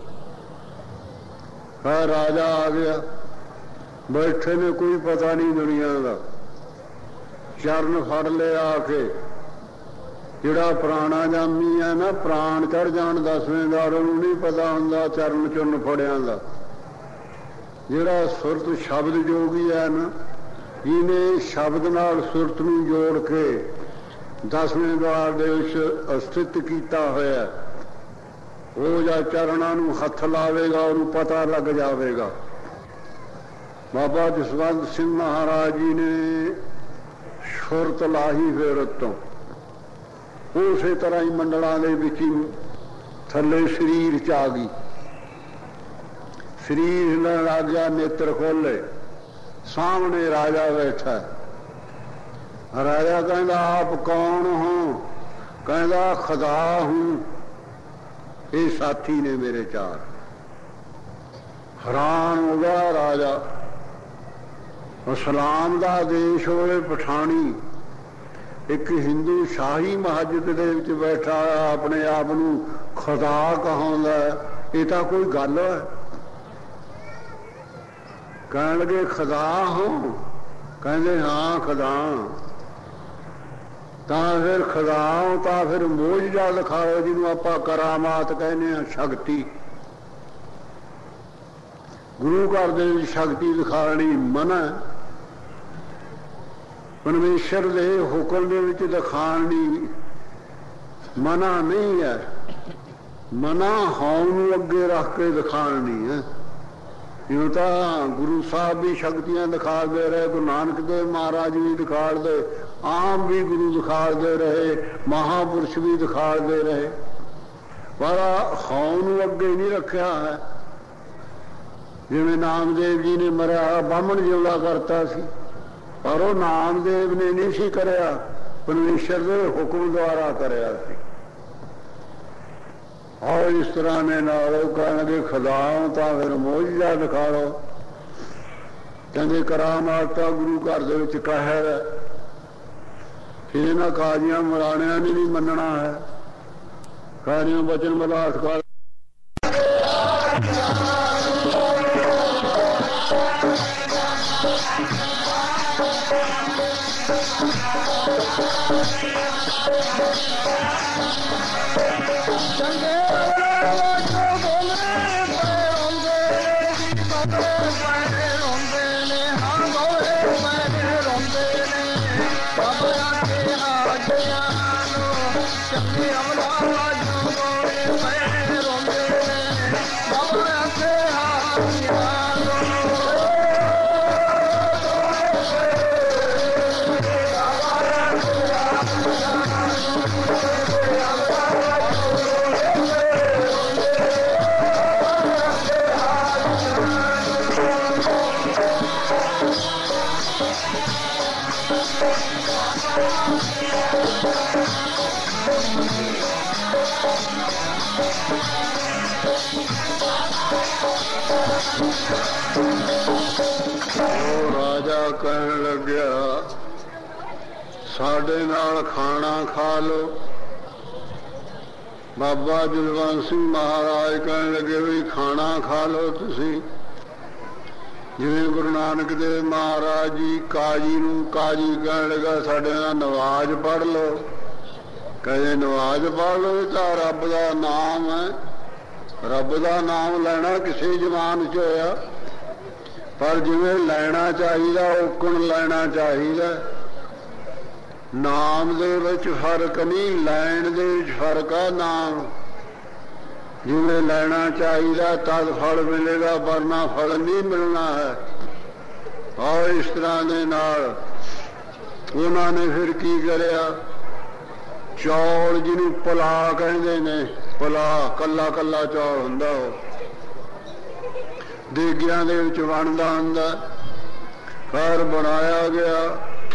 ਹਾਂ ਰਾਜਾ ਆ ਗਿਆ, ਬੈਠੇ ਨੇ, ਕੋਈ ਪਤਾ ਨਹੀਂ ਦੁਨੀਆ ਦਾ। ਚਰਨ ਫੜ ਲਿਆ ਆ ਕੇ, ਜਿਹੜਾ ਪੁਰਾਣਾ ਜਾਮੀ ਹੈ ਨਾ, ਪ੍ਰਾਣ ਚੜ ਜਾਣ ਦਸਵੇਂ ਦਾ, ਉਹਨੂੰ ਨਹੀਂ ਪਤਾ ਹੁੰਦਾ ਚਰਨ ਚੁਰਨ ਫੜਿਆਂ ਦਾ। ਜਿਹੜਾ ਸੁਰਤ ਸ਼ਬਦ ਜੋਗੀ ਹੈ ਨਾ, ਇਹਨੇ ਸ਼ਬਦ ਨਾਲ ਸੁਰਤ ਨੂੰ ਜੋੜ ਕੇ ਦਸਵੇਂ ਦਵਾਰ ਦੇ ਵਿੱਚ ਅਸਥਿਤ ਕੀਤਾ ਹੋਇਆ, ਉਹ ਜਾਂ ਚਰਨਾਂ ਨੂੰ ਹੱਥ ਲਾਵੇਗਾ ਉਹਨੂੰ ਪਤਾ ਲੱਗ ਜਾਵੇਗਾ। ਬਾਬਾ ਜਸਵੰਤ ਸਿੰਘ ਮਹਾਰਾਜ ਜੀ ਨੇ ਸੁਰਤ ਲਾਹੀ ਫਿਰ ਉੱਤੋਂ, ਉਸੇ ਤਰ੍ਹਾਂ ਹੀ ਮੰਡਲਾਂ ਦੇ ਵਿੱਚ ਹੀ ਥੱਲੇ ਸਰੀਰ 'ਚ ਆ ਗਈ। ਸਰੀਰ ਹਿੱਲਣ ਲੱਗ ਗਿਆ, ਨੇਤਰ ਖੋਲੇ, ਸਾਹਮਣੇ ਰਾਜਾ ਬੈਠਾ। ਰਾਜਾ ਕਹਿੰਦਾ ਆਪ ਕੌਣ ਹੋ? ਕਹਿੰਦਾ ਖੁਦਾ ਹੂੰ, ਇਹ ਸਾਥੀ ਨੇ ਮੇਰੇ ਚਾਰ। ਹੈਰਾਨ ਹੋ ਗਿਆ ਰਾਜਾ। ਇਸਲਾਮ ਦਾ ਦੇਸ਼ ਹੋਵੇ ਪਠਾਣੀ, ਇੱਕ ਹਿੰਦੂ ਸ਼ਾਹੀ ਮਸਜਿਦ ਦੇ ਵਿੱਚ ਬੈਠਾ ਆਪਣੇ ਆਪ ਨੂੰ ਖੁਦਾ ਕਹਾਉਂਦਾ, ਇਹ ਤਾਂ ਕੋਈ ਗੱਲ ਹੈ? ਕਹਿਣ ਲੱਗੇ ਖੁਦਾ ਹੋ? ਕਹਿੰਦੇ ਹਾਂ ਖੁਦਾ। ਤਾਂ ਫਿਰ ਖੁਦਾ ਹੋ ਤਾਂ ਫਿਰ ਮੋਜਜ਼ਾ ਦਿਖਾਓ, ਜਿਹਨੂੰ ਆਪਾਂ ਕਰਾਮਾਤ ਕਹਿੰਦੇ ਹਾਂ, ਸ਼ਕਤੀ। ਗੁਰੂ ਘਰ ਦੇ ਵਿੱਚ ਸ਼ਕਤੀ ਦਿਖਾਣੀ ਮਨਾ, ਪਰਮੇਸ਼ਰ ਦੇ ਹੁਕਮ ਦੇ ਵਿੱਚ ਦਿਖਾਣੀ ਮਨਾ ਨਹੀਂ ਹੈ। ਮਨਾ ਹਉ ਨੂੰ ਅੱਗੇ ਰੱਖ ਕੇ ਦਿਖਾਣੀ ਹੈ। ਇਉਂ ਤਾਂ ਗੁਰੂ ਸਾਹਿਬ ਵੀ ਸ਼ਕਤੀਆਂ ਦਿਖਾਉਂਦੇ ਰਹੇ, ਗੁਰੂ ਨਾਨਕ ਦੇਵ ਮਹਾਰਾਜ ਵੀ ਦਿਖਾਉਂਦੇ, ਆਮ ਵੀ ਗੁਰੂ ਦਿਖਾਉਂਦੇ ਰਹੇ, ਮਹਾਂਪੁਰਸ਼ ਵੀ ਦਿਖਾਉਂਦੇ ਰਹੇ, ਪਰ ਹਉ ਨੂੰ ਅੱਗੇ ਨਹੀਂ ਰੱਖਿਆ ਹੈ। ਜਿਵੇਂ ਨਾਮਦੇਵ ਜੀ ਨੇ ਮਰਿਆ ਬਾਹਮਣ ਜਿਉਂਦਾ ਕਰਤਾ ਸੀ, ਪਰ ਉਹ ਨਾਮਦੇਵ ਨੇ ਨਹੀਂ ਸੀ ਕਰਿਆ, ਪਰਮੇਸ਼ਰ ਦੇ ਹੁਕਮ ਦੁਆਰਾ ਕਰਿਆ ਸੀ। ਔਰ ਇਸ ਤਰ੍ਹਾਂ ਨੇ ਨਾਲ ਉਹ ਕਹਿਣਗੇ ਖੁਦਾ ਤਾਂ ਫਿਰ ਮੋਜਜ਼ਾ ਦਿਖਾ ਲਓ। ਕਹਿੰਦੇ ਕਰਾਮਾਤਾਂ ਗੁਰੂ ਘਰ ਦੇ ਵਿੱਚ ਕਹਿਰ ਹੈ, ਫਿਰ ਇਹਨਾਂ ਕਾਜ਼ੀਆਂ ਮਰਾਣਿਆਂ ਨੇ ਵੀ ਮੰਨਣਾ ਹੈ। ਕਾਜ਼ੀਆਂ ਬਚਨ ਬਲਾਸ ਕਰ ਚੰਗੇ ਜੋ ਬੋਲੇ ਪੈ ਰੋਂਦੇ ਨੇ, ਬੋਲੇ ਪੈ ਰੋਂਦੇ ਨੇ, ਹਾਂ ਬੋਲੇ ਪੈ ਰੋਂਦੇ ਨੇ। ਬਾਬਾ ਕੇ ਹਾਜੀਆਂ ਨੂੰ ਚੰਗੇ ਅਮਲਾ ਜੋ ਬੋਲੇ ਪੈ ਰੋਂਦੇ ਨੇ, ਬਾਬਾ ਕੇ ਹਾਜੀਆਂ ਨੂੰ। Thank you. ਉਹ ਰਾਜਾ ਕਹਿਣ ਲੱਗਿਆ ਸਾਡੇ ਨਾਲ ਖਾਣਾ ਖਾ ਲਓ। ਬਾਬਾ ਜਸਵੰਤ ਸਿੰਘ ਮਹਾਰਾਜ ਕਹਿਣ ਲੱਗੇ ਵੀ ਖਾਣਾ ਖਾ ਲਓ ਤੁਸੀਂ। ਜਿਵੇਂ ਗੁਰੂ ਨਾਨਕ ਦੇਵ ਮਹਾਰਾਜ ਜੀ ਕਾਜੀ ਨੂੰ ਕਾਜੀ ਕਹਿਣ ਲੱਗਾ ਸਾਡੇ ਨਾਲ ਨਵਾਜ਼ ਪੜ੍ਹ ਲਓ। ਕਹਿੰਦੇ ਨਵਾਜ਼ ਪੜ੍ਹ ਲਓ, ਤਾਂ ਰੱਬ ਦਾ ਨਾਮ ਹੈ। ਰੱਬ ਦਾ ਨਾਮ ਲੈਣਾ ਕਿਸੇ ਜ਼ਬਾਨ 'ਚ ਹੋਇਆ, ਪਰ ਜਿਵੇਂ ਲੈਣਾ ਚਾਹੀਦਾ ਉਕਣ ਲੈਣਾ ਚਾਹੀਦਾ। ਨਾਮ ਦੇ ਵਿੱਚ ਫਰਕ ਨਹੀਂ, ਲੈਣ ਦੇ ਵਿੱਚ ਫਰਕ ਆ। ਨਾਮ ਜਿਵੇਂ ਲੈਣਾ ਚਾਹੀਦਾ ਤਦ ਫਲ ਮਿਲੇਗਾ, ਵਰਨਾ ਫਲ ਨਹੀਂ ਮਿਲਣਾ ਹੈ। ਔਰ ਇਸ ਤਰ੍ਹਾਂ ਦੇ ਨਾਲ ਉਹਨਾਂ ਨੇ ਫਿਰ ਕੀ ਕਰਿਆ, ਚੌਲ ਜਿਹਨੂੰ ਪਲਾ ਕਹਿੰਦੇ ਨੇ, ਪਲਾ ਕੱਲਾ ਕੱਲਾ ਚੌਲ ਹੁੰਦਾ, ਉਹ ਦੇਗਿਆਂ ਦੇ ਵਿੱਚ ਬਣਦਾ ਹੁੰਦਾ। ਘਰ ਬਣਾਇਆ ਗਿਆ,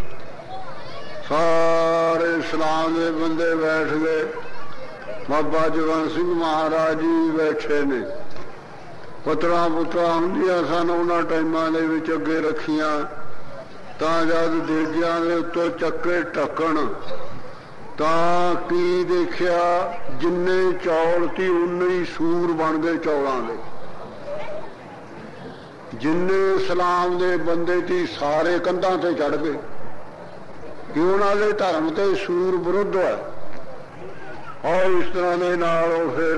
ਸਾਰੇ ਇਸਲਾਮ ਦੇ ਬੰਦੇ ਬੈਠ ਗਏ। ਬਾਬਾ ਜਸਵੰਤ ਸਿੰਘ ਮਹਾਰਾਜ ਜੀ ਬੈਠੇ ਨੇ। ਪੁੱਤਰਾਂ ਪੁੱਤਰਾਂ ਹੁੰਦੀਆਂ ਸਨ ਉਹਨਾਂ ਟਾਈਮਾਂ ਦੇ ਵਿੱਚ ਅੱਗੇ ਰੱਖੀਆਂ, ਤਾਂ ਜਦ ਦੇਗਿਆਂ ਦੇ ਉੱਤੋਂ ਚੱਕੇ ਢੱਕਣ ਤਾਂ ਕੀ ਦੇਖਿਆ, ਜਿੰਨੇ ਚੌਲ ਸੀ ਉਨੇ ਹੀ ਸੂਰ ਬਣ ਗਏ ਚੌਲਾਂ ਦੇ। ਜਿੰਨੇ ਇਸਲਾਮ ਦੇ ਬੰਦੇ ਸੀ ਸਾਰੇ ਕੰਧਾਂ ਤੇ ਚੜ੍ਹ ਗਏ, ਕਿ ਉਹਨਾਂ ਦੇ ਧਰਮ ਤੇ ਸੂਰ ਵਿਰੁੱਧ ਹੈ। ਔਰ ਇਸ ਤਰ੍ਹਾਂ ਦੇ ਨਾਲ ਉਹ ਫਿਰ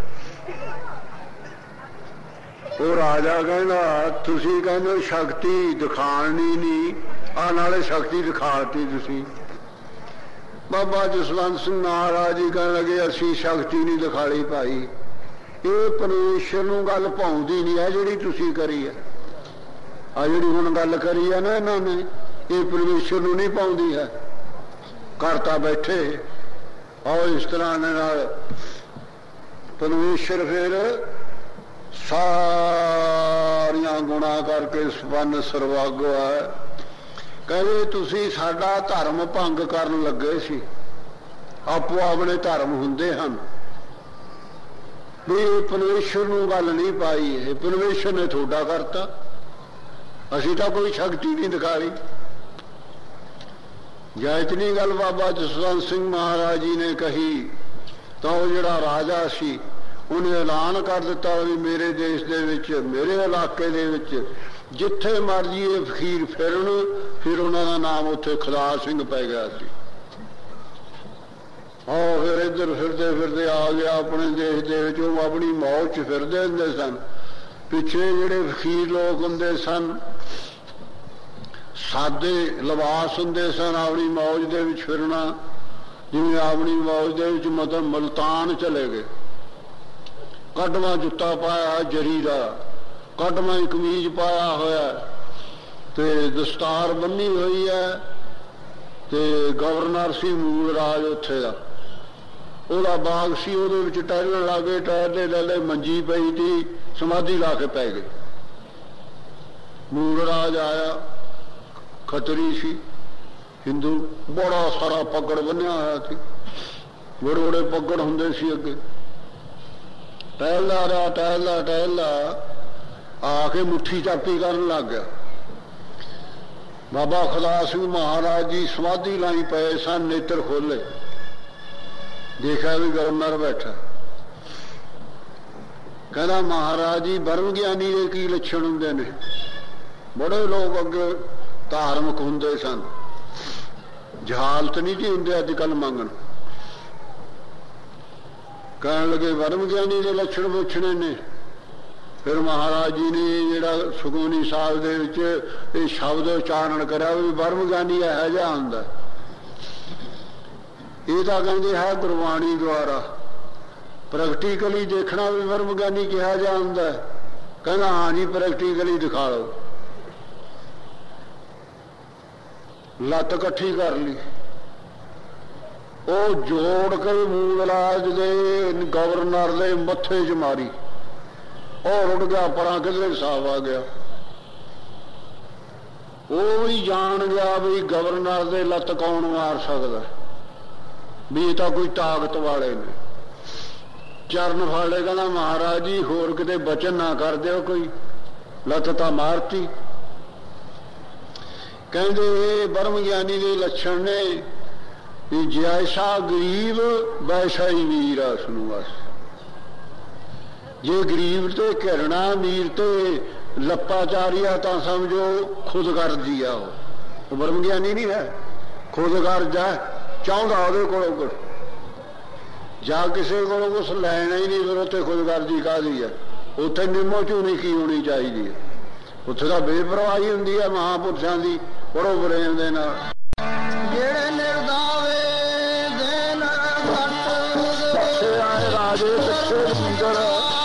ਉਹ ਰਾਜਾ ਕਹਿੰਦਾ ਤੁਸੀਂ ਕਹਿੰਦੇ ਸ਼ਕਤੀ ਦਿਖਾਣੀ ਨਹੀਂ, ਆ ਨਾਲੇ ਸ਼ਕਤੀ ਦਿਖਾਤੀ ਤੁਸੀਂ। ਬਾਬਾ ਜਸਵੰਤ ਸਿੰਘ ਮਹਾਰਾਜ ਜੀ ਕਹਿਣ ਲੱਗੇ ਅਸੀਂ ਸ਼ਕਤੀ ਨਹੀਂ ਦਿਖਾਲੀ ਭਾਈ, ਇਹ ਪਰਮੇਸ਼ਰ ਨੂੰ ਗੱਲ ਭਾਉਂਦੀ ਨਹੀਂ ਹੈ ਜਿਹੜੀ ਤੁਸੀਂ ਕਰੀ ਹੈ। ਆ ਜਿਹੜੀ ਹੁਣ ਗੱਲ ਕਰੀ ਹੈ ਨਾ ਇਹਨਾਂ ਨੇ, ਇਹ ਪਰਮੇਸ਼ਰ ਨੂੰ ਨਹੀਂ ਪਾਉਂਦੀ ਹੈ। ਕਰਤਾ ਬੈਠੇ। ਔਰ ਇਸ ਤਰ੍ਹਾਂ ਦੇ ਨਾਲ ਪਰਮੇਸ਼ਰ ਫਿਰ ਸਾਰੀਆਂ ਗੁਣਾ ਕਰਕੇ ਸਵੰਨ ਸਰਵਾਗੋ ਹੈ। ਕਹਿੰਦੇ ਤੁਸੀਂ ਸਾਡਾ ਧਰਮ ਭੰਗ ਕਰਨ ਲੱਗੇ ਸੀ। ਆਪੋ ਆਪਣੇ ਧਰਮ ਹੁੰਦੇ ਹਨ, ਵੀ ਪਰਮੇਸ਼ਰ ਨੂੰ ਗੱਲ ਨਹੀਂ ਪਾਈ, ਇਹ ਪਰਮੇਸ਼ਰ ਨੇ ਤੁਹਾਡਾ ਕਰਤਾ। ਅਸੀਂ ਤਾਂ ਕੋਈ ਸ਼ਕਤੀ ਨਹੀਂ ਦਿਖਾਈ। ਜਾਂ ਇਤਨੀ ਗੱਲ ਬਾਬਾ ਜਸਵੰਤ ਸਿੰਘ ਮਹਾਰਾਜ ਜੀ ਨੇ ਕਹੀ ਤਾਂ ਉਹ ਜਿਹੜਾ ਰਾਜਾ ਸੀ ਉਹਨੇ ਐਲਾਨ ਕਰ ਦਿੱਤਾ ਵੀ ਮੇਰੇ ਦੇਸ਼ ਦੇ ਵਿੱਚ, ਮੇਰੇ ਇਲਾਕੇ ਦੇ ਵਿੱਚ ਜਿੱਥੇ ਮਰਜੀ ਇਹ ਫਕੀਰ ਫਿਰਨ, ਫਿਰ ਉਹਨਾਂ ਦਾ ਨਾਮ ਉੱਥੇ ਖੁਦਾ ਸਿੰਘ ਪੈ ਗਿਆ ਸੀ। ਆਹ ਫਿਰ ਇੱਧਰ ਫਿਰਦੇ ਫਿਰਦੇ ਆ ਗਿਆ ਆਪਣੇ ਦੇਸ਼ ਦੇ ਵਿੱਚ। ਉਹ ਆਪਣੀ ਮੌਜ 'ਚ ਫਿਰਦੇ ਹੁੰਦੇ ਸਨ। ਪਿੱਛੇ ਜਿਹੜੇ ਫਕੀਰ ਲੋਕ ਹੁੰਦੇ ਸਨ, ਸਾਦੇ ਲਿਬਾਸ ਹੁੰਦੇ ਸਨ, ਆਪਣੀ ਮੌਜ ਦੇ ਵਿੱਚ ਫਿਰਨਾ। ਜਿਵੇਂ ਆਪਣੀ ਮੌਜ ਦੇ ਵਿੱਚ ਮਤਲਬ ਮੁਲਤਾਨ ਚਲੇ ਗਏ, ਕੱਢਵਾਂ ਜੁੱਤਾ ਪਾਇਆ ਜਰੀ ਦਾ, ਕੱਢਵਾਂ ਕਮੀਜ਼ ਪਾਇਆ ਹੋਇਆ ਤੇ ਦਸਤਾਰ ਬੰਨੀ ਹੋਈ ਹੈ। ਤੇ ਗਵਰਨਰ ਸੀ ਮੂਲ ਰਾਜ ਉੱਥੇ ਦਾ, ਉਹਦਾ ਬਾਗ ਸੀ, ਉਹਦੇ ਵਿੱਚ ਟਹਿਲਣ ਲੱਗੇ। ਟਹਿਲਦੇ ਟਹਿਲੇ ਮੰਜੀ ਪਈ ਸੀ, ਸਮਾਧੀ ਲਾ ਕੇ ਪੈ ਗਏ। ਮੂਲ ਰਾਜ ਆਇਆ, ਖੱਤਰੀ ਸੀ, ਹਿੰਦੂ, ਬੜਾ ਸਾਰਾ ਪੱਗੜ ਬੰਨਿਆ ਹੋਇਆ ਸੀ, ਬੜੇ ਬੜੇ ਪੱਗੜ ਹੁੰਦੇ ਸੀ ਅੱਗੇ। ਟਹਿਲਦਾ ਰਿਹਾ, ਟਹਿਲਦਾ ਟਹਿਲਦਾ ਆ ਕੇ ਮੁੱਠੀ ਚਾਪੀ ਕਰਨ ਲੱਗ ਗਿਆ। ਬਾਬਾ ਖੁਦਾ ਸਿੰਘ ਮਹਾਰਾਜ ਜੀ ਸਮਾਧੀ ਲਾਈ ਪਏ ਸਨ, ਨੇਤਰ ਖੋਲੇ, ਦੇਖਿਆ ਵੀ ਗਵਰਨਰ ਬੈਠਾ। ਕਹਿੰਦਾ ਮਹਾਰਾਜ ਜੀ ਬਰਮ ਗਿਆਨੀ ਦੇ ਕੀ ਲੱਛਣ ਹੁੰਦੇ ਨੇ? ਬੜੇ ਲੋਕ ਅੱਗੇ ਧਾਰਮਿਕ ਹੁੰਦੇ ਸਨ, ਜਹਾਲਤ ਨਹੀਂ ਜੀ ਹੁੰਦੇ ਅੱਜ ਕੱਲ੍ਹ ਮੰਗਣ। ਕਹਿਣ ਲੱਗੇ ਬਰਮ ਗਿਆਨੀ ਦੇ ਲੱਛਣ ਪੁੱਛਣੇ ਨੇ। ਫਿਰ ਮਹਾਰਾਜ ਜੀ ਨੇ ਜਿਹੜਾ ਸੁਖਮਨੀ ਸਾਹਿਬ ਦੇ ਵਿੱਚ ਇਹ ਸ਼ਬਦ ਉਚਾਰਨ ਕਰਿਆ ਵੀ ਬਰਮ ਗਿਆਨੀ ਇਹੋ ਜਿਹਾ ਹੁੰਦਾ। ਇਹ ਤਾਂ ਕਹਿੰਦੇ ਹੈ ਗੁਰਬਾਣੀ ਦੁਆਰਾ, ਪ੍ਰੈਕਟੀਕਲੀ ਦੇਖਣਾ ਵੀ ਬਰਮ ਗਿਆਨੀ ਕਿਹਾ ਜਾ ਹੁੰਦਾ। ਕਹਿੰਦਾ ਹਾਂ ਜੀ ਪ੍ਰੈਕਟੀਕਲੀ ਦਿਖਾ ਲਓ। ਲੱਤ ਇਕੱਠੀ ਕਰ ਲਈ, ਉਹ ਜੋੜ ਕੇ ਮੂਲਰਾਜ ਦੇ ਗਵਰਨਰ ਦੇ ਮੱਥੇ 'ਚ ਮਾਰੀ, ਉਹ ਰੁੜ ਗਿਆ ਪਰਾਂ, ਕਿਧਰੇ ਸਾਫ ਆ ਗਿਆ। ਉਹ ਵੀ ਜਾਣ ਗਿਆ ਵੀ ਗਵਰਨਰ ਦੇ ਲੱਤ ਕੌਣ ਮਾਰ ਸਕਦਾ, ਵੀ ਇਹ ਤਾਂ ਕੋਈ ਤਾਕਤ ਵਾਲੇ ਨੇ। ਚਰਨ ਫੜ ਲਏ, ਕਹਿੰਦਾ ਮਹਾਰਾਜ ਜੀ ਹੋਰ ਕਿਤੇ ਬਚਨ ਨਾ ਕਰ ਦਿਓ, ਕੋਈ ਲੱਤ ਤਾਂ ਮਾਰਤੀ। ਕਹਿੰਦੇ ਇਹ ਬ੍ਰਹਮ ਗਿਆਨੀ ਦੇ ਲੱਛਣ ਨੇ ਵੀ ਜੈਸਾ ਗਰੀਬ ਵੈਸਾ ਹੀ ਵੀਰ ਆ ਉਸਨੂੰ। ਬਸ ਜੇ ਗਰੀਬ ਤੇ ਘਿਰਣਾ, ਅਮੀਰ ਤੇ ਲੱਪਾਚਾਰੀ ਆ ਤਾਂ ਸਮਝੋ ਖੁਦਗਰਜੀ ਆ। ਉਹ ਬ੍ਰਹਮ ਗਿਆਨੀ ਨਹੀਂ ਹੈ, ਖੁਦਗਰਜ ਹੈ, ਚਾਹੁੰਦਾ ਉਹਦੇ ਕੋਲੋਂ ਕੁਛ, ਜਾਂ ਕਿਸੇ ਕੋਲੋਂ ਕੁਛ ਲੈਣਾ ਹੀ ਨਹੀਂ, ਫਿਰ ਉੱਥੇ ਖੁਦਗਰਜੀ ਕਾਹਦੀ ਹੈ? ਉੱਥੇ ਨਿੰਮੋ ਝੂਣੀ ਕੀ ਹੋਣੀ ਚਾਹੀਦੀ ਹੈ? ਉੱਥੇ ਤਾਂ ਬੇਪਰਵਾਹੀ ਹੁੰਦੀ ਹੈ ਮਹਾਂਪੁਰਸ਼ਾਂ ਦੀ ਬੜੋ ਪ੍ਰੇਮ ਦੇ ਨਾਲ। ਜਿਹੜੇ ਨਿਰਦਾਵੇ ਦੇਨ ਕੱਟ ਪਿੱਛੇ ਆਏ ਰਾਜੇ, ਪਿੱਛੇ ਲੀਡਰ,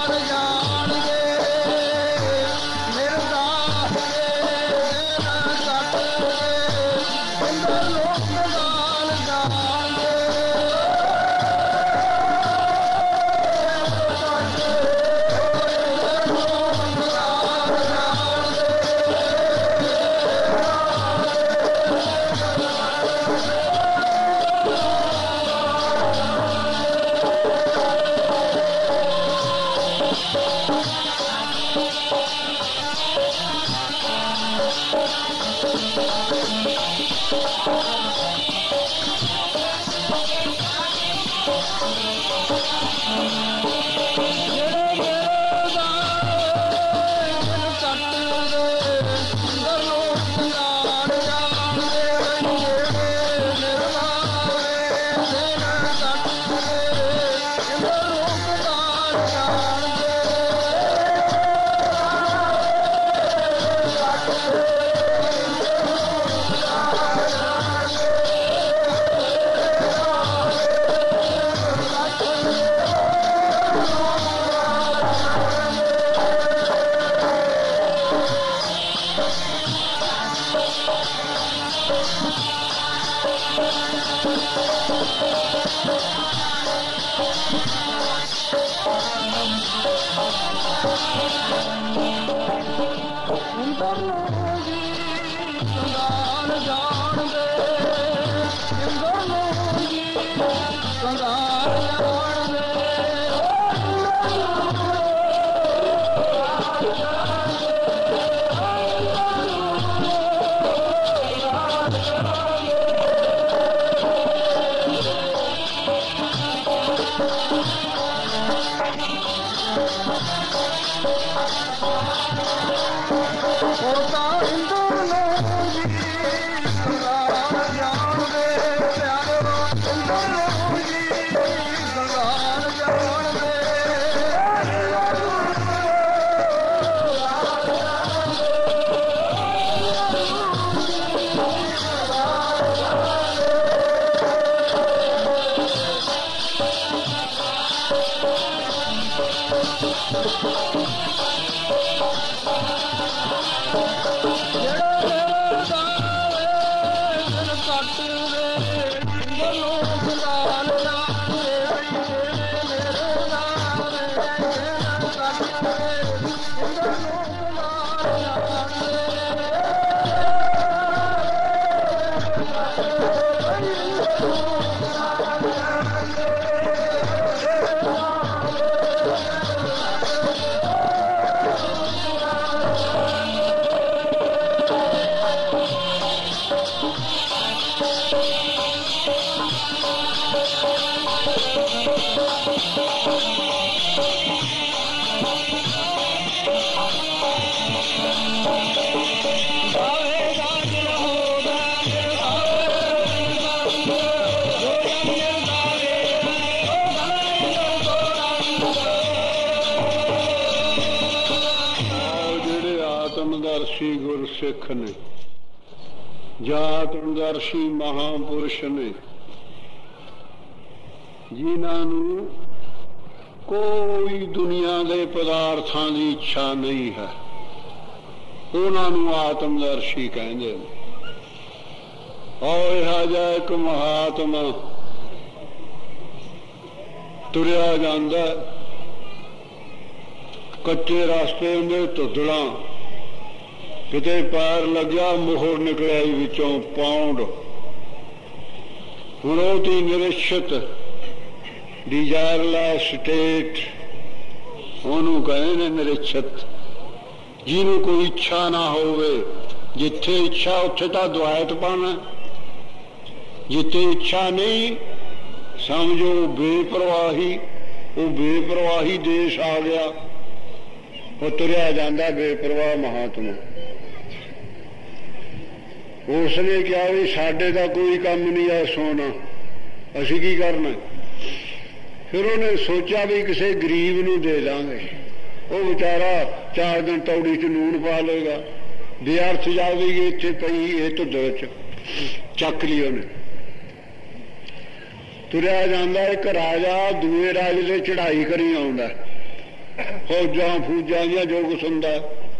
ਸਿੱਖ ਨੇ ਜਾਤਮਦਰਸ਼ੀ ਮਹਾਂਪੁਰਸ਼ ਨੇ, ਜਿਨ੍ਹਾਂ ਨੂੰ ਕੋਈ ਦੁਨੀਆ ਦੇ ਪਦਾਰਥਾਂ ਦੀ ਇੱਛਾ ਨਹੀਂ ਹੈ, ਉਹਨਾਂ ਨੂੰ ਆਤਮਦਰਸ਼ੀ ਕਹਿੰਦੇ ਨੇ। ਔਰ ਇਹੋ ਜਿਹਾ ਇੱਕ ਮਹਾਤਮਾ ਤੁਰਿਆ ਜਾਂਦਾ, ਕੱਚੇ ਰਸਤੇ ਹੁੰਦੇ, ਧੁੱਦੜਾਂ, ਕਿਤੇ ਪੈਰ ਲੱਗਿਆ ਮੋਹਰ ਨਿਕਲਿਆ ਵਿੱਚੋਂ ਪੌਂਡ। ਹੁਣ ਉਹ ਤੀ ਨਿਰਛਿਤ ਡਿਜ਼ਾਇਰਲੈਸ ਸਟੇਟ ਉਹਨੂੰ ਕਹਿੰਦੇ ਨੇ ਨਿਰਛਤ, ਜਿਹਨੂੰ ਕੋਈ ਇੱਛਾ ਨਾ ਹੋਵੇ। ਜਿੱਥੇ ਇੱਛਾ ਉੱਥੇ ਤਾਂ ਦੁਆਇਤ ਪਾਣਾ, ਜਿੱਥੇ ਇੱਛਾ ਨਹੀਂ ਸਮਝੋ ਬੇਪਰਵਾਹੀ। ਉਹ ਬੇਪਰਵਾਹੀ ਦੇਸ਼ ਆ ਗਿਆ, ਉਹ ਤੁਰਿਆ ਜਾਂਦਾ ਬੇਪਰਵਾਹ ਮਹਾਤਮਾ। ਉਸਨੇ ਕਿਹਾ ਵੀ ਸਾਡੇ ਦਾ ਕੋਈ ਕੰਮ ਨਹੀਂ ਹੈ ਸੋਨਾ, ਅਸੀਂ ਕੀ ਕਰਨਾ। ਫਿਰ ਉਹਨੇ ਸੋਚਿਆ ਵੀ ਕਿਸੇ ਗਰੀਬ ਨੂੰ ਦੇ ਦਾਂਗੇ, ਉਹ ਵਿਚਾਰਾ ਚਾਰ ਦਿਨ ਤੌੜੀ ਚ ਨੂਣ ਪਾ ਲਏਗਾ। ਬੇਅਰਥ ਜਾਵੇਗੀ ਇੱਥੇ ਪਈ ਇਹ ਧੁੱਦ ਵਿੱਚ, ਚੱਕ ਲਈ ਉਹਨੇ। ਤੁਰਿਆ ਜਾਂਦਾ ਇੱਕ ਰਾਜਾ ਦੂਏ ਰਾਜੇ ਤੇ ਚੜਾਈ ਕਰੀ ਆਉਂਦਾ, ਫੌਜਾਂ ਫੂਜਾਂ ਦੀਆਂ ਜੋ ਕੁਛ ਹੁੰਦਾ।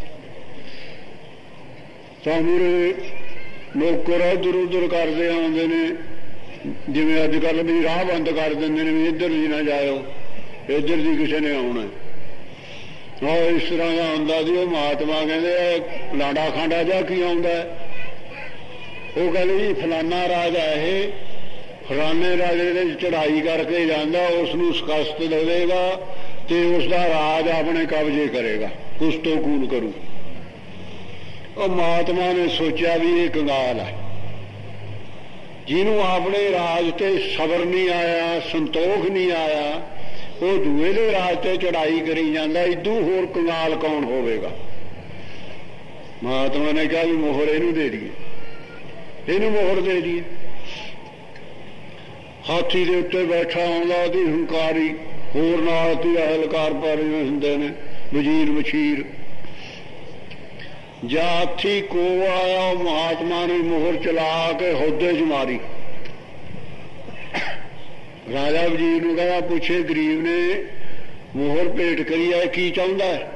ਤਾਂ ਮੂਹਰੇ ਨੌਕਰ ਇੱਧਰ ਉੱਧਰ ਕਰਦੇ ਆਉਂਦੇ ਨੇ, ਜਿਵੇਂ ਅੱਜ ਕੱਲ੍ਹ ਵੀ ਰਾਹ ਬੰਦ ਕਰ ਦਿੰਦੇ ਨੇ ਵੀ ਇੱਧਰ ਦੀ ਨਾ ਜਾਇਓ, ਇੱਧਰ ਦੀ ਕਿਸੇ ਨੇ ਆਉਣਾ। ਉਹ ਇਸ ਤਰ੍ਹਾਂ ਦਾ ਆਉਂਦਾ ਸੀ। ਉਹ ਮਹਾਤਮਾ ਕਹਿੰਦੇ ਲਾਂਡਾ ਖਾਂਡਾ ਜਾ ਕੀ ਆਉਂਦਾ। ਉਹ ਕਹਿੰਦੇ ਜੀ ਫਲਾਨਾ ਰਾਜਾ ਇਹ ਫਲਾਨੇ ਰਾਜੇ ਦੇ ਚੜਾਈ ਕਰਕੇ ਜਾਂਦਾ, ਉਸ ਨੂੰ ਸ਼ਿਕਸਤ ਦੇਵੇਗਾ ਤੇ ਉਸ ਦਾ ਰਾਜ ਆਪਣੇ ਕਬਜ਼ੇ ਕਰੇਗਾ, ਕੁਛ ਤੋਂ ਕੂਲ ਕਰੂ। ਉਹ ਮਹਾਤਮਾ ਨੇ ਸੋਚਿਆ ਵੀ ਇਹ ਕੰਗਾਲ ਹੈ, ਜਿਹਨੂੰ ਆਪਣੇ ਰਾਜ ਤੇ ਸਬਰ ਨਹੀਂ ਆਇਆ, ਸੰਤੋਖ ਨਹੀਂ ਆਇਆ, ਉਹ ਦੂਏ ਦੇ ਰਾਜ ਤੇ ਚੜਾਈ ਕਰੀ ਜਾਂਦਾ। ਇਦੂ ਹੋਰ ਕੰਗਾਲ ਕੌਣ ਹੋਵੇਗਾ। ਮਹਾਤਮਾ ਨੇ ਕਿਹਾ ਵੀ ਮੋਹਰ ਇਹਨੂੰ ਦੇ ਦਈਏ, ਇਹਨੂੰ ਮੋਹਰ ਦੇ ਦਈਏ। ਹਾਥੀ ਦੇ ਉੱਤੇ ਬੈਠਾ ਆਉਂਦਾ ਉਹਦੀ ਹੰਕਾਰੀ, ਹੋਰ ਨਾਲ ਤੇ ਅਹਲਕਾਰ ਪਰ ਹੁੰਦੇ ਨੇ ਵਜ਼ੀਰ ਮਸ਼ੀਰ। ਜਾਂ ਹਾਥੀ ਕੋ ਆਇਆ, ਉਹ ਮਹਾਤਮਾ ਨੇ ਮੋਹਰ ਚਲਾ ਕੇ ਹੋਦੇ ਚ ਮਾਰੀ। ਰਾਜਾ ਵਜ਼ੀਰ ਨੂੰ ਕਹਿੰਦਾ ਪੁੱਛੇ ਗਰੀਬ ਨੇ ਮੋਹਰ ਭੇਟ ਕਰੀ ਹੈ, ਕੀ ਚਾਹੁੰਦਾ ਹੈ।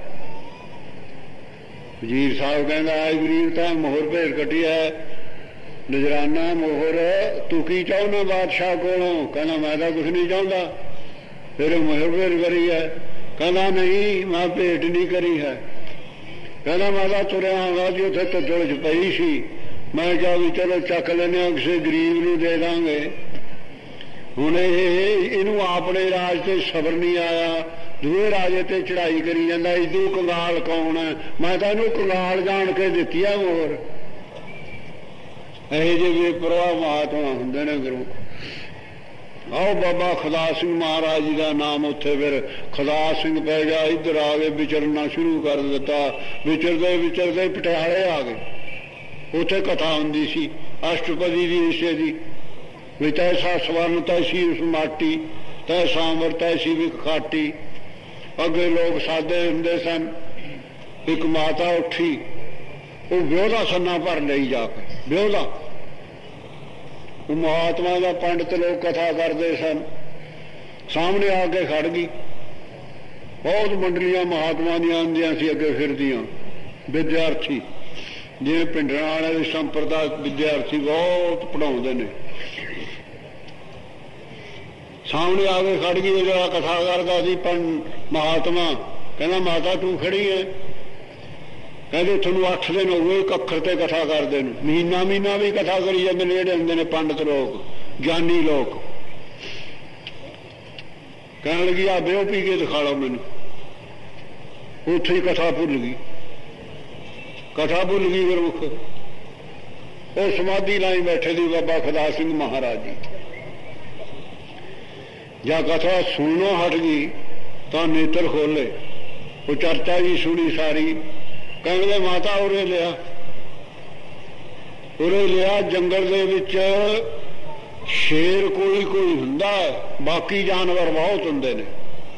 ਵਜ਼ੀਰ ਸਾਹਿਬ ਕਹਿੰਦਾ ਹੈ ਗਰੀਬ ਤਾਂ ਮੋਹਰ ਭੇਟ ਕੱਢੀ ਹੈ, ਨਜ਼ਰਾਨਾ ਮੋਹਰ, ਤੂੰ ਕੀ ਚਾਹੁੰਦਾ ਬਾਦਸ਼ਾਹ ਕੋਲੋਂ। ਕਹਿੰਦਾ ਮੈਂ ਤਾਂ ਕੁਛ ਨਹੀਂ ਚਾਹੁੰਦਾ। ਫਿਰ ਮੋਹਰ ਭੇਟ ਕਰੀ ਹੈ। ਕਹਿੰਦਾ ਨਹੀਂ ਮੈਂ ਭੇਟ ਨਹੀਂ ਕਰੀ ਹੈ। ਕਹਿੰਦਾ ਮੈਂ ਤਾਂ ਤੁਰਿਆ ਆਉਂਦਾ ਜੀ, ਉੱਥੇ ਧੁੱਦੜ ਚ ਪਈ ਸੀ, ਮੈਂ ਕਿਹਾ ਵੀ ਚਲੋ ਚੱਕ ਲੈਂਦੇ ਹਾਂ, ਕਿਸੇ ਗਰੀਬ ਨੂੰ ਦੇ ਦਾਂਗੇ। ਹੁਣ ਇਹ ਇਹਨੂੰ ਆਪਣੇ ਰਾਜ ਤੇ ਸਬਰ ਨਹੀਂ ਆਇਆ, ਦੂਏ ਰਾਜੇ ਤੇ ਚੜਾਈ ਕਰੀ ਜਾਂਦਾ। ਇਦੂ ਕੰਗਾਲ ਕੌਣ ਹੈ, ਮੈਂ ਤਾਂ ਇਹਨੂੰ ਕੰਗਾਲ ਜਾਣ ਕੇ ਦਿੱਤੀ ਆ ਮੋਹਰ। ਇਹੋ ਜਿਹੇ ਬੇਪਰਵਾਹ ਮਹਾਤਮਾ ਹੁੰਦੇ ਨੇ ਗੁਰੂ। ਆਓ ਬਾਬਾ ਖੁਦਾ ਸਿੰਘ ਮਹਾਰਾਜ ਜੀ ਦਾ ਨਾਮ ਉੱਥੇ ਫਿਰ ਖੁਦਾ ਸਿੰਘ ਪੈ ਗਿਆ। ਇੱਧਰ ਆ ਕੇ ਵਿਚਰਨਾ ਸ਼ੁਰੂ ਕਰ ਦਿੱਤਾ। ਵਿਚਰਦੇ ਵਿਚਰਦੇ ਪਟਿਆਲੇ ਆ ਗਏ। ਉੱਥੇ ਕਥਾ ਹੁੰਦੀ ਸੀ ਅਸ਼ਟਪਦੀ ਦੀ ਇਸੇ ਦੀ ਵੀ ਤੈਸਾ ਸਵਰਨ ਤੈਸੀ ਉਸ ਮਾਟੀ, ਤੈਸਾ ਅੰਬਰ ਤੈਸੀ ਵੀ ਖਾਟੀ। ਅੱਗੇ ਲੋਕ ਸਾਦੇ ਹੁੰਦੇ ਸਨ। ਇੱਕ ਮਾਤਾ ਉੱਠੀ, ਉਹ ਵਿਉਦਾ ਸੰਨਾ ਭਰ ਲਈ ਜਾ ਕੇ, ਵਿਉਦਾ। ਉਹ ਮਹਾਤਮਾ ਦਾ ਪੰਡਤ ਲੋਕ ਕਥਾ ਕਰਦੇ ਸਨ, ਸਾਹਮਣੇ ਆ ਕੇ ਖੜ ਗਈ। ਬਹੁਤ ਮੰਡਲੀਆਂ ਮਹਾਤਮਾ ਦੀਆਂ ਆਉਂਦੀਆਂ ਸੀ ਅੱਗੇ ਫਿਰਦੀਆਂ, ਵਿਦਿਆਰਥੀ ਜਿਵੇਂ ਪਿੰਡਾਂ ਵਾਲੇ ਦੇ ਸੰਪਰਦਾ ਵਿਦਿਆਰਥੀ ਬਹੁਤ ਪੜ੍ਹਾਉਂਦੇ ਨੇ। ਸਾਹਮਣੇ ਆ ਕੇ ਖੜ ਗਈ। ਉਹ ਜਿਹੜਾ ਕਥਾ ਕਰਦਾ ਸੀ ਪੰਡ ਮਹਾਤਮਾ ਕਹਿੰਦਾ ਮਾਤਾ ਤੂੰ ਖੜੀ ਹੈ। ਕਹਿੰਦੇ ਤੁਹਾਨੂੰ ਅੱਠ ਦਿਨ ਹੋ ਗਏ ਇੱਕ ਅੱਖਰ ਤੇ ਕਥਾ ਕਰਦੇ ਨੂੰ, ਮਹੀਨਾ ਮਹੀਨਾ ਵੀ ਕਥਾ ਕਰੀ ਜਾਂਦੇ ਨੇ ਜਿਹੜੇ ਹੁੰਦੇ ਨੇ ਪੰਡਤ ਲੋਕ, ਗਿਆਨੀ ਲੋਕ। ਕਹਿਣ ਲੱਗੀ ਆ ਬਿਓ ਪੀ ਕੇ ਦਿਖਾ ਲਓ ਮੈਨੂੰ। ਉੱਥੇ ਹੀ ਕਥਾ ਭੁੱਲ ਗਈ, ਕਥਾ ਭੁੱਲ ਗਈ ਗੁਰਮੁਖ। ਉਹ ਸਮਾਧੀ ਲਾਈ ਬੈਠੇ ਸੀ ਬਾਬਾ ਖੁਦਾ ਸਿੰਘ ਮਹਾਰਾਜ ਜੀ। ਜਾਂ ਕਥਾ ਸੁਣਨੋਂ ਹਟ ਗਈ ਤਾਂ ਨੇਤਰ ਖੋਲੇ। ਉਹ ਚਰਚਾ ਜੀ ਸੁਣੀ ਸਾਰੀ। ਕਹਿੰਦੇ ਮਾਤਾ ਉਰੇ ਲਿਆ, ਉਰੇ ਲਿਆ। ਜੰਗਲ ਦੇ ਵਿੱਚ ਸ਼ੇਰ ਕੋਈ ਕੋਈ ਹੁੰਦਾ, ਬਾਕੀ ਜਾਨਵਰ ਬਹੁਤ ਹੁੰਦੇ ਨੇ।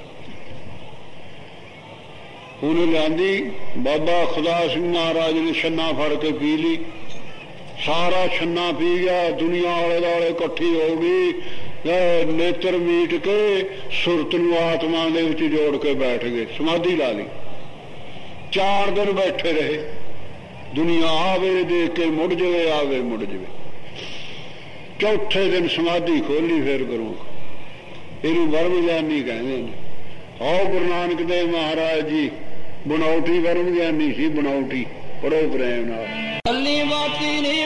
ਉਹਨੇ ਲਿਆਂਦੀ। ਬਾਬਾ ਖੁਦਾ ਸਿੰਘ ਮਹਾਰਾਜ ਨੇ ਛੰਨਾ ਫੜ ਕੇ ਪੀ ਲਈ। ਸਾਰਾ ਛੰਨਾ ਪੀ ਗਿਆ। ਦੁਨੀਆ ਆਲੇ ਦੁਆਲੇ ਇਕੱਠੀ ਹੋ ਗਈ। ਨੇਤਰ ਮੀਟ ਕੇ ਸੁਰਤ ਨੂੰ ਆਤਮਾ ਦੇ ਵਿੱਚ ਜੋੜ ਕੇ ਬੈਠ ਗਏ, ਸਮਾਧੀ ਲਾ ਲਈ। ਚਾਰ ਦਿਨ ਬੈਠੇ ਰਹੇ। ਦੁਨੀਆ ਆਵੇ ਦੇਖ ਕੇ ਮੁੜ ਜਾਵੇ, ਆਵੇ ਮੁੜ ਜਾਵੇ। ਚੌਥੇ ਦਿਨ ਸਮਾਧੀ ਖੋਲੀ। ਫਿਰ ਗੁਰੂ ਇਹਨੂੰ ਵਰਮ ਗਿਆਨੀ ਕਹਿੰਦੇ ਨੇ। ਆਓ ਗੁਰੂ ਨਾਨਕ ਦੇਵ ਮਹਾਰਾਜ ਜੀ ਬਣਾਉਟੀ ਵਰਮ ਗਿਆਨੀ ਸੀ, ਬਣਾਉਟੀ। ਪੜੋ ਪ੍ਰੇਮ ਨਾਲ। ਕੱਲੀ ਬਾਤੀ ਨਹੀਂ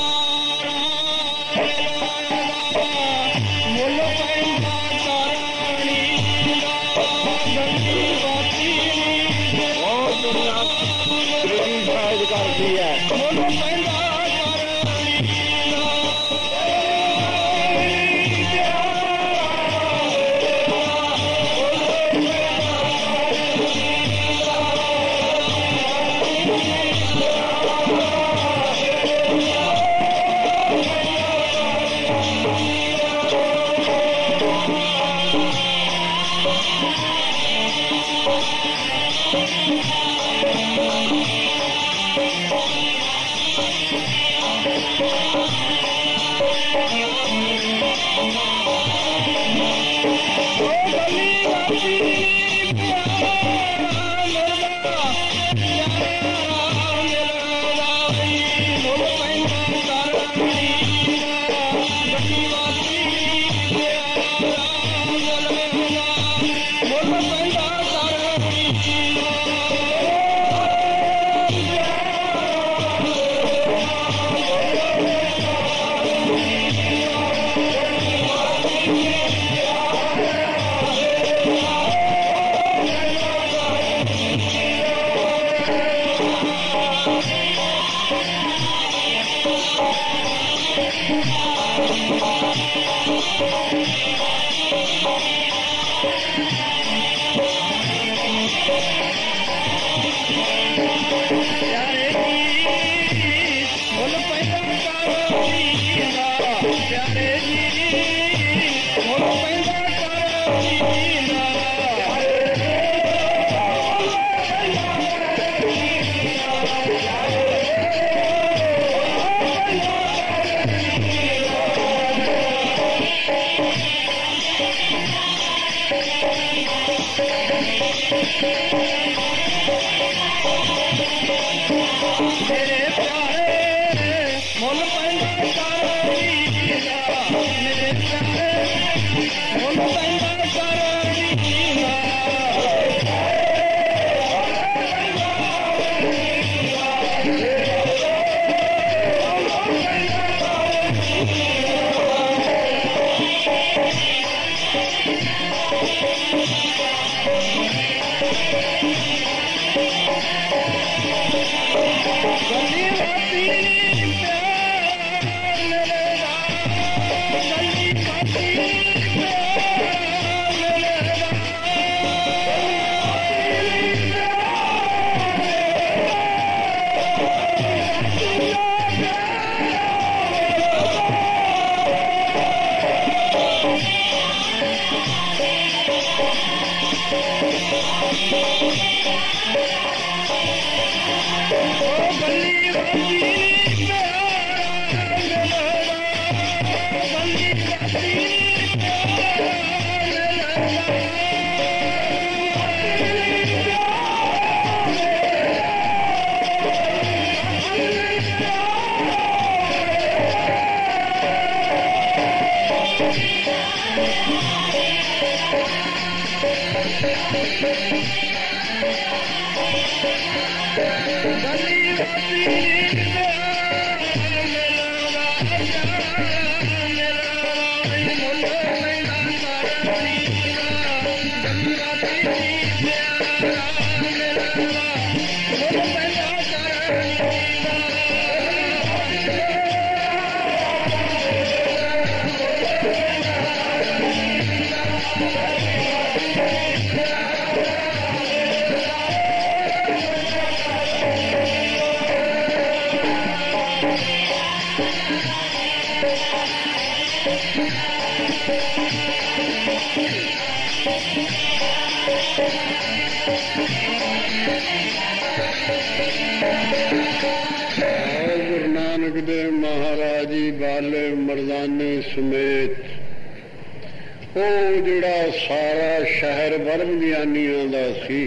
ਪਿਆਰਾ ਮੁੱਲ ਪੈਂਦਾ ਤਾਰਾ ਕਰਦੀ ਹੈ ਮੁੱਲ ਪੈਂਦਾ ਗੁਰੂ ਨਾਨਕ ਦੇਵ ਮਹਾਰਾਜ ਜੀ ਬਾਲੇ ਮਰਦਾਨੇ ਸਮੇਤ ਉਹ ਜਿਹੜਾ ਸਾਰਾ ਸ਼ਹਿਰ ਬਰਮ ਗਿਆਨੀਆਂ ਦਾ ਸੀ,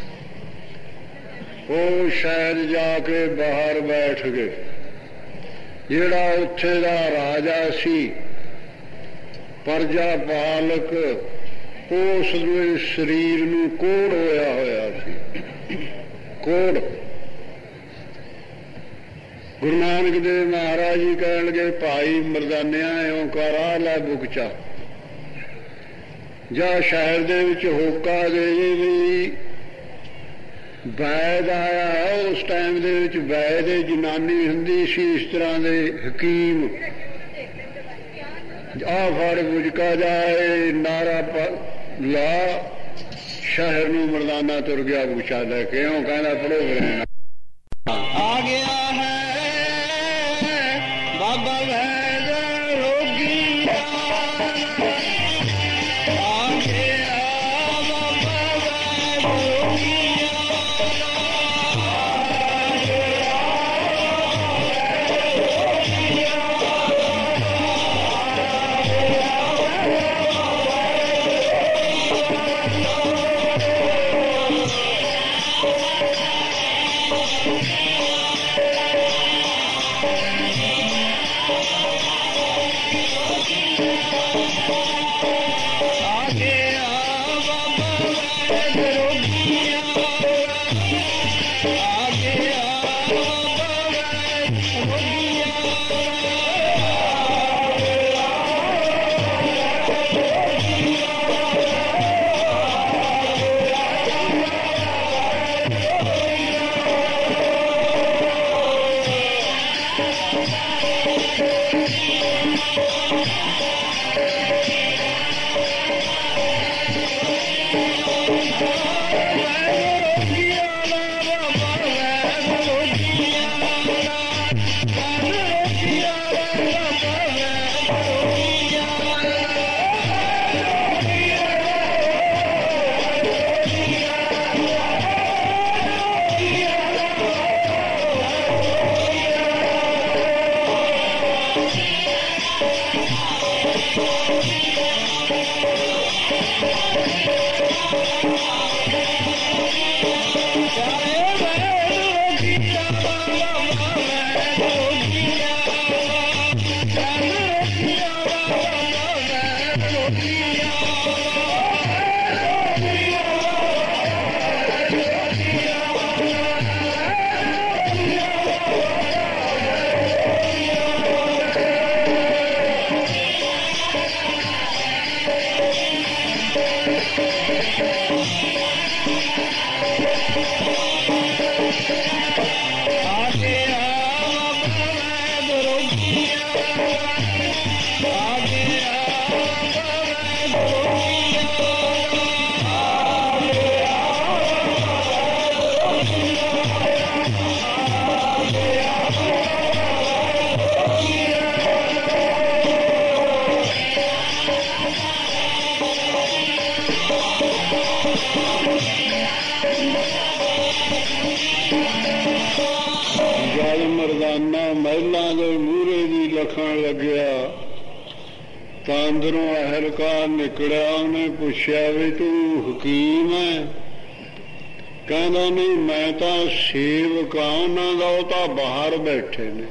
ਉਹ ਸ਼ਹਿਰ ਜਾ ਕੇ ਬਾਹਰ ਬੈਠ ਗਏ। ਜਿਹੜਾ ਉੱਥੇ ਦਾ ਰਾਜਾ ਸੀ ਪਰਜਾ ਪਾਲਕ, ਉਸ ਦੇ ਸਰੀਰ ਨੂੰ ਕੋੜ ਹੋਇਆ ਹੋਇਆ ਸੀ। ਕੋੜ ਗੁਰੂ ਨਾਨਕ ਦੇਵ ਮਹਾਰਾਜ ਜੀ ਕਹਿਣ ਲੱਗੇ, ਭਾਈ ਮਰਦਾਨਿਆਂ ਇਉਂ ਕਰ, ਆ ਲੈ ਬੁਕਚਾ, ਜਾਂ ਸ਼ਹਿਰ ਦੇ ਵਿੱਚ ਹੋਕਾ ਦੇ ਵੀ ਵੈਦ ਆਇਆ ਉਸ ਟਾਈਮ ਦੇ ਵਿੱਚ ਵੈਦ ਜਨਾਨੀ ਹੁੰਦੀ ਸੀ ਇਸ ਤਰ੍ਹਾਂ ਦੇ ਹਕੀਮ ਆ ਫੜ ਬੁਝਕਾ ਜਾਏ ਨਾਰਾ ਲਾ ਸ਼ਹਿਰ ਨੂੰ ਮਰਦਾਨਾ ਤੁਰ ਗਿਆ ਪੁੱਛਾ ਲੈ ਕਿਉਂ ਕਹਿੰਦਾ ਪੜੋ ਆ ਗਿਆ ਹੈ ਬਾਬਾ ਵੈਦ ਰੋਗੀ ਆ ਗਿਆ ਬਾਬਾ ਵੈਦ ਰੋਗੀ ਮਹਿਲਾਂ ਦੇ ਮੂਹਰੇ ਦੀ ਲਖਣ ਲੱਗਿਆ ਤਾਂ ਅੰਦਰੋਂ ਅਹਿਲਕਾਰ ਨਿਕਲਿਆ ਉਹਨੇ ਪੁੱਛਿਆ ਵੀ ਤੂੰ ਹਕੀਮ ਹੈ ਕਹਿੰਦਾ ਨਹੀਂ ਮੈਂ ਤਾਂ ਸੇਵਕ ਹਾਂ ਉਹਨਾਂ ਦਾ ਉਹ ਤਾਂ ਬਾਹਰ ਬੈਠੇ ਨੇ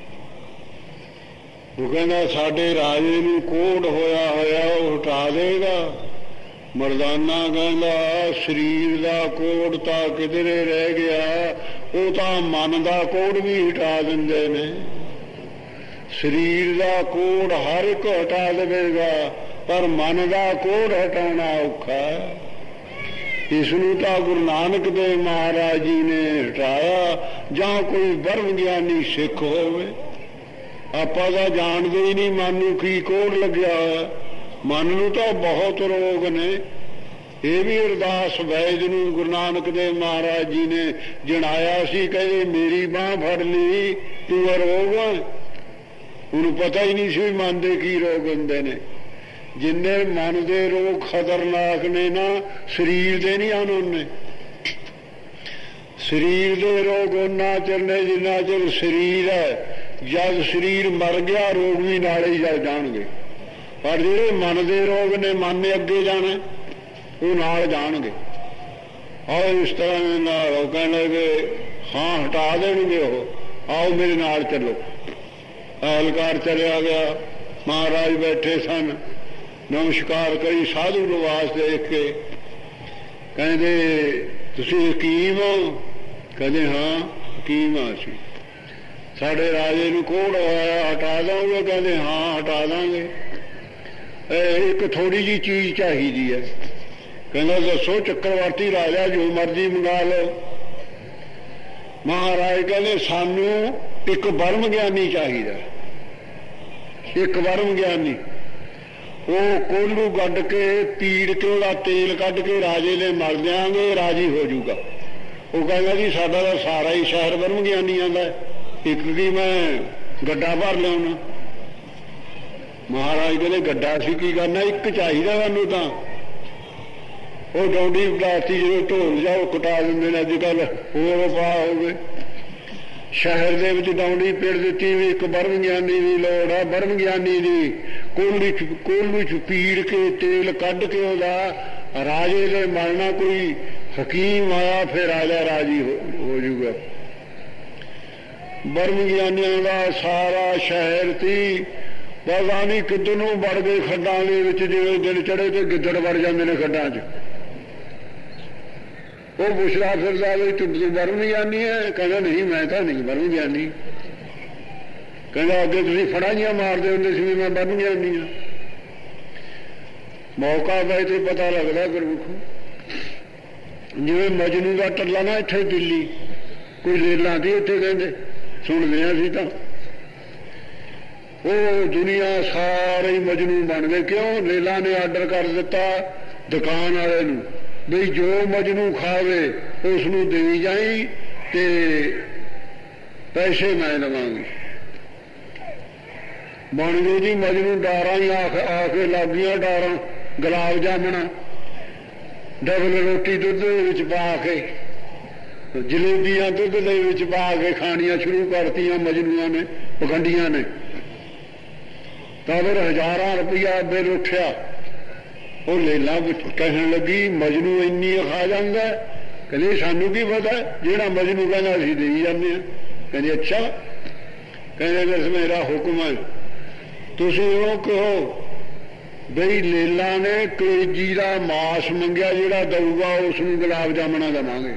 ਉਹ ਕਹਿੰਦਾ ਸਾਡੇ ਰਾਜੇ ਨੂੰ ਕੋੜ ਹੋਇਆ ਹੋਇਆ ਉਹ ਹਟਾ ਦੇਗਾ ਮਰਦਾਨਾ ਕਹਿੰਦਾ ਸਰੀਰ ਦਾ ਕੋੜ ਤਾਂ ਕਿਧਰੇ ਰਹਿ ਗਿਆ ਉਹ ਤਾਂ ਮਨ ਦਾ ਕੋੜ ਵੀ ਹਟਾ ਦਿੰਦੇ ਨੇ ਸਰੀਰ ਦਾ ਕੋੜ ਹਰ ਇੱਕ ਹਟਾ ਦੇਵੇਗਾ ਪਰ ਮਨ ਦਾ ਕੋੜ ਹਟਾਉਣਾ ਔਖਾ ਇਸ ਨੂੰ ਤਾਂ ਗੁਰੂ ਨਾਨਕ ਦੇਵ ਮਹਾਰਾਜ ਜੀ ਨੇ ਹਟਾਇਆ ਜਾਂ ਕੋਈ ਬਰਮ ਗਿਆਨੀ ਸਿੱਖ ਹੋਵੇ ਆਪਾਂ ਤਾਂ ਜਾਣਦੇ ਹੀ ਨਹੀਂ ਮਨ ਨੂੰ ਕੀ ਕੋੜ ਲੱਗਿਆ ਹੋਇਆ ਮਨ ਨੂੰ ਤਾਂ ਬਹੁਤ ਰੋਗ ਨੇ ਇਹ ਵੀ ਅਰਦਾਸ ਵੈਦ ਨੂੰ ਗੁਰੂ ਨਾਨਕ ਦੇਵ ਮਹਾਰਾਜ ਜੀ ਨੇ ਜਣਾਇਆ ਸੀ ਕਹਿੰਦੇ ਮੇਰੀ ਬਾਂਹ ਫੜ ਲਈ ਤੂੰ ਰੋਗ ਉਹਨੂੰ ਪਤਾ ਹੀ ਨਹੀਂ ਸੀ ਮਨ ਦੇ ਕੀ ਰੋਗ ਹੁੰਦੇ ਨੇ ਜਿੰਨੇ ਮਨ ਦੇ ਰੋਗ ਖਤਰਨਾਕ ਨੇ ਨਾ ਸਰੀਰ ਦੇ ਨਹੀਂ ਹਨ ਉਹਨੇ ਸਰੀਰ ਦੇ ਰੋਗ ਉਹਨਾਂ ਚਿਰ ਨੇ ਜਿੰਨਾ ਚਿਰ ਸਰੀਰ ਹੈ ਜਦ ਸਰੀਰ ਮਰ ਗਿਆ ਰੋਗ ਵੀ ਨਾਲੇ ਹੀ ਚੱਲ ਜਾਣਗੇ ਪਰ ਜਿਹੜੇ ਮਨ ਦੇ ਰੋਗ ਨੇ ਮਨ ਨੇ ਅੱਗੇ ਜਾਣਾ ਉਹ ਨਾਲ ਜਾਣਗੇ ਆਓ ਇਸ ਤਰ੍ਹਾਂ ਨਾਲ ਉਹ ਕਹਿਣ ਲੱਗੇ ਹਾਂ ਹਟਾ ਦੇਣਗੇ ਉਹ ਆਓ ਮੇਰੇ ਨਾਲ ਚੱਲੋ ਅਹਲਕਾਰ ਚਲਿਆ ਗਿਆ ਮਹਾਰਾਜ ਬੈਠੇ ਸਨ ਨਮਸਕਾਰ ਕਰੀ ਸਾਧੂ ਨਿਵਾਸ ਦੇਖ ਕੇ ਕਹਿੰਦੇ ਤੁਸੀਂ ਹਕੀਮ ਹੋ ਕਹਿੰਦੇ ਹਾਂ ਹਕੀਮ ਆ ਅਸੀਂ ਸਾਡੇ ਰਾਜੇ ਨੂੰ ਕੋੜ ਹੋਇਆ ਹਟਾ ਦਾਂਗੇ ਕਹਿੰਦੇ ਹਾਂ ਹਟਾ ਦਾਂਗੇ ਇੱਕ ਥੋੜੀ ਜਿਹੀ ਚੀਜ਼ ਚਾਹੀਦੀ ਹੈ ਕਹਿੰਦਾ ਦੱਸੋ ਚੱਕਰਵਰਤੀ ਰਾਜਾ ਜੋ ਮਰਜ਼ੀ ਮੰਗਾ ਲਓ ਮਹਾਰਾਜ ਕਹਿੰਦੇ ਸਾਨੂੰ ਇੱਕ ਬਰਮ ਗਿਆਨੀ ਚਾਹੀਦਾ, ਇੱਕ ਬਰਮ ਗਿਆਨੀ। ਉਹ ਕੋਲੂ ਗੱਡ ਕੇ ਪੀੜ ਕੇ ਉਹਦਾ ਤੇਲ ਕੱਢ ਕੇ ਰਾਜੇ ਦੇ ਮਲ ਦਿਆਂਗੇ, ਰਾਜੀ ਹੋ ਜਾਊਗਾ। ਉਹ ਕਹਿੰਦਾ ਜੀ ਸਾਡਾ ਤਾਂ ਸਾਰਾ ਹੀ ਸ਼ਹਿਰ ਬਰਮ ਗਿਆਨੀਆਂ ਦਾ, ਇੱਕ ਕੀ ਮੈਂ ਗੱਡਾ ਭਰ ਲਿਆਉਣਾ। ਮਹਾਰਾਜ ਕਹਿੰਦੇ ਗੱਡਾ ਸੀ ਕੀ ਕਰਨਾ, ਇੱਕ ਚਾਹੀਦਾ ਸਾਨੂੰ ਤਾਂ। ਉਹ ਡੌਂਡੀ ਪਲਾਸਟੀ ਜਦੋਂ ਢੋਲ ਜਾਓ ਕਟਾ ਦਿੰਦੇ ਨੇ ਅੱਜ ਕੱਲ੍ਹ, ਹੋਰ ਪਾ ਹੋ ਗਏ। ਸ਼ਹਿਰ ਦੇ ਵਿੱਚ ਡੌਂਡੀ ਪਿੜ ਦਿੱਤੀ ਵੀ ਇੱਕ ਬਰਮ ਗਿਆਨੀ ਦੀ ਲੋੜ ਆ, ਬਰਮ ਗਿਆਨੀ ਦੀ। ਕੋਲੂ ਚ ਕੋਲੂ ਚ ਪੀੜ ਕੇ ਤੇਲ ਕੱਢ ਕੇ ਉਹਦਾ ਰਾਜੇ ਦੇ ਮਲਣਾ, ਕੋਈ ਹਕੀਮ ਆਇਆ ਫਿਰ ਰਾਜਾ ਰਾਜੀ ਹੋ ਜਾਊਗਾ। ਬਰਮ ਗਿਆਨੀਆਂ ਦਾ ਸਾਰਾ ਸ਼ਹਿਰ ਤੀ, ਪਤਾ ਨਹੀਂ ਕਿੱਧਰ ਨੂੰ ਵੜ ਗਏ ਖੱਡਾਂ ਦੇ ਵਿੱਚ, ਜਿਵੇਂ ਦਿਨ ਚੜੇ ਤੇ ਗਿੱਦੜ ਵੜ ਜਾਂਦੇ ਨੇ ਖੱਡਾਂ 'ਚ। ਉਹ ਪੁੱਛਦਾ ਫਿਰਦਾ ਵੀ ਤੂੰ ਬਰਮ ਗਿਆਨੀ ਹੈ? ਕਹਿੰਦਾ ਨਹੀਂ ਮੈਂ ਤਾਂ ਨਹੀਂ ਬਰਮ ਗਿਆਨੀ। ਕਹਿੰਦਾ ਅੱਗੇ ਤੁਸੀਂ ਫੜਾਈਆਂ ਮਾਰਦੇ ਹੁੰਦੇ ਸੀ ਵੀ ਮੈਂ ਬਰਮ ਗਿਆਨੀ ਹਾਂ। ਮੌਕਾ ਪਏ ਤੇ ਪਤਾ ਲੱਗਦਾ ਗੁਰਮੁਖੋ। ਜਿਵੇਂ ਮਜਨੂ ਦਾ ਟੱਲਾ ਨਾ ਇੱਥੇ ਦਿੱਲੀ ਕੋਈ ਲੇਲਾਂ ਦੀ, ਇੱਥੇ ਕਹਿੰਦੇ ਸੁਣਦੇ ਹਾਂ ਅਸੀਂ ਤਾਂ, ਉਹ ਦੁਨੀਆ ਸਾਰੇ ਹੀ ਮਜਨੂ ਬਣ ਗਏ। ਕਿਉਂ? ਲੇਲਾ ਨੇ ਆਰਡਰ ਕਰ ਦਿੱਤਾ ਦੁਕਾਨ ਵਾਲੇ ਨੂੰ ਬਈ ਜੋ ਮਜਨੂ ਖਾਵੇ ਉਸ ਨੂੰ ਦੇਈ ਜਾਈ ਤੇ ਪੈਸੇ ਮੈਂ ਲਵਾਂਗੀ। ਬਣ ਗਏ ਜੀ ਮਜਨੂ। ਡਾਰਾਂ ਹੀ ਆ ਕੇ ਲੱਗ ਗਈਆਂ ਡਾਰਾਂ, ਗੁਲਾਬ ਜਾਮਣਾ ਡਬਲ ਰੋਟੀ ਦੁੱਧ ਦੇ ਵਿੱਚ ਪਾ ਕੇ, ਜਲੇਬੀਆਂ ਦੁੱਧ ਦੇ ਵਿੱਚ ਪਾ ਕੇ ਖਾਣੀਆਂ ਸ਼ੁਰੂ ਕਰਤੀਆਂ ਮਜਨੂਆਂ ਨੇ, ਪਖੰਡੀਆਂ ਨੇ। ਤਾਂ ਫਿਰ ਹਜ਼ਾਰਾਂ ਰੁਪਇਆ ਬਿੱਲ ਉੱਠਿਆ। ਉਹ ਲੇਲਾ ਕਹਿਣ ਲੱਗੀ ਮਜਨੂ ਇੰਨੀ ਖਾ ਜਾਂਦਾ? ਕਹਿੰਦੇ ਸਾਨੂੰ ਕੀ ਪਤਾ, ਜਿਹੜਾ ਮਜਨੂ ਕਹਿੰਦਾ ਅਸੀਂ ਦੇਈ ਜਾਂਦੇ ਹਾਂ। ਕਹਿੰਦੇ ਅੱਛਾ। ਕਹਿੰਦੇ ਬਸ ਮੇਰਾ ਹੁਕਮ ਹੈ, ਤੁਸੀਂ ਉਹ ਕਹੋ ਬਈ ਲੇਲਾ ਨੇ ਕਲੇਜੀ ਦਾ ਮਾਸ ਮੰਗਿਆ, ਜਿਹੜਾ ਦਊਗਾ ਉਸ ਨੂੰ ਗੁਲਾਬ ਜਾਮਣਾ ਦੇਵਾਂਗੇ।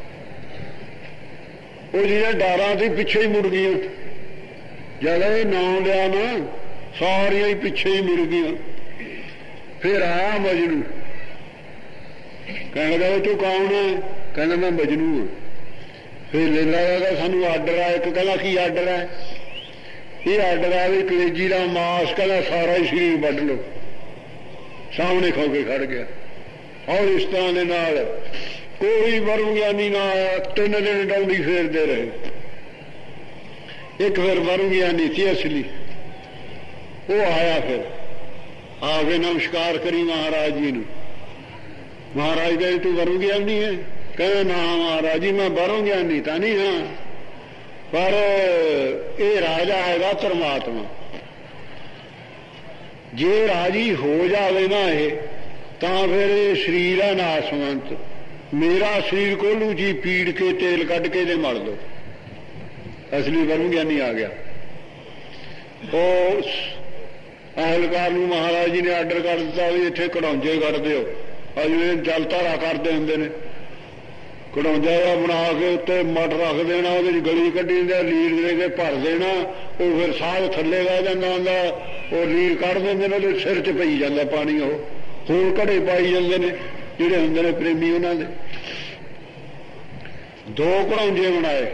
ਉਹ ਜਿਹੜੀਆਂ ਡਾਰਾਂ ਤੇ ਪਿੱਛੇ ਹੀ ਮੁੜ ਗਈਆਂ, ਜਦ ਇਹ ਨਾਂ ਲਿਆ ਨਾ ਸਾਰੀਆਂ ਹੀ ਪਿੱਛੇ ਹੀ ਮੁੜ ਗਈਆਂ। ਫਿਰ ਆਇਆ ਮਜਨੂ, ਕਹਿਣ ਲੱਗਾ ਤੂੰ ਕੌਣ ਹੈ? ਕਹਿੰਦਾ ਮੈਂ ਮਜਨੂ ਹਾਂ। ਫਿਰ ਲੇਲਾ ਦਾ ਸਾਨੂੰ ਆਰਡਰ ਆ ਇੱਕ। ਕਹਿੰਦਾ ਕੀ ਆਰਡਰ ਹੈ? ਇਹ ਆਰਡਰ ਆ ਵੀ ਕਲੇਜੀ ਦਾ ਮਾਸ ਕਹਿੰਦਾ ਸਾਰਾ ਹੀ ਸਰੀਰ ਵੱਢ ਲਓ। ਸਾਹਮਣੇ ਖੋ ਕੇ ਖੜ ਗਿਆ। ਔਰ ਇਸ ਤਰ੍ਹਾਂ ਦੇ ਨਾਲ ਕੋਈ ਬਰਮ ਗਿਆਨੀ ਨਾ ਆਇਆ। ਤਿੰਨ ਦਿਨ ਡੌਂਡੀ ਫੇਰਦੇ ਰਹੇ। ਇੱਕ ਫਿਰ ਬਰਮ ਗਿਆਨੀ ਸੀ ਅਸਲੀ, ਉਹ ਆਇਆ। ਫਿਰ ਆ ਕੇ ਨਮਸਕਾਰ ਕਰੀ ਮਹਾਰਾਜ ਜੀ ਨੂੰ। ਮਹਾਰਾਜ ਕਹਿੰਦੇ ਤੂੰ ਬਰਮ ਗਿਆਨੀ ਹੈ? ਕਹਿੰਦਾ ਨਾ ਮਹਾਰਾਜ ਜੀ ਮੈਂ ਬਰਮ ਗਿਆਨੀ ਤਾਂ ਨਹੀਂ ਹਾਂ, ਪਰ ਇਹ ਰਾਜਾ ਹੈਗਾ ਪਰਮਾਤਮਾ। ਜੇ ਰਾਜੀ ਹੋ ਜਾਵੇ ਨਾ ਇਹ, ਤਾਂ ਫਿਰ ਇਹ ਸਰੀਰ ਹੈ ਨਾਸਵੰਤ। ਮੇਰਾ ਸਰੀਰ ਕੋਲੂ ਜੀ ਪੀੜ ਕੇ ਤੇਲ ਕੱਢ ਕੇ ਦੇ ਮਲ ਦੋ। ਅਸਲੀ ਬਰਮ ਗਿਆਨੀ ਆ ਗਿਆ। ਉਹ ਅਹਲਕਾਰ ਨੂੰ ਮਹਾਰਾਜ ਜੀ ਨੇ ਆਰਡਰ ਕਰ ਦਿੱਤਾ ਵੀ ਇੱਥੇ ਕਢੌਂਜੇ ਕੱਢ ਦਿਓ। ਜਿਵੇਂ ਜਲ ਧਾਰਾ ਕਰਦੇ ਹੁੰਦੇ ਨੇ, ਕਢੌਂਜਾ ਜਿਹਾ ਬਣਾ ਕੇ ਉੱਤੇ ਮਟ ਰੱਖ ਦੇਣਾ, ਉਹਦੇ ਚ ਗਲੀ ਕੱਢੀ ਦਿੰਦੇ, ਲੀਰ ਦੇ ਕੇ ਭਰ ਦੇਣਾ। ਉਹ ਫਿਰ ਸਾਹ ਥੱਲੇ ਰਹਿ ਜਾਂਦਾ ਹੁੰਦਾ, ਉਹ ਲੀਰ ਕੱਢ ਦਿੰਦੇ ਨੇ, ਉਹਦੇ ਸਿਰ 'ਚ ਪਈ ਜਾਂਦਾ ਪਾਣੀ। ਉਹ ਹੋਰ ਘੜੇ ਪਾਈ ਜਾਂਦੇ ਨੇ ਜਿਹੜੇ ਹੁੰਦੇ ਨੇ ਪ੍ਰੇਮੀ ਉਹਨਾਂ ਦੇ। ਦੋ ਕਢੌਂਜੇ ਬਣਾਏ,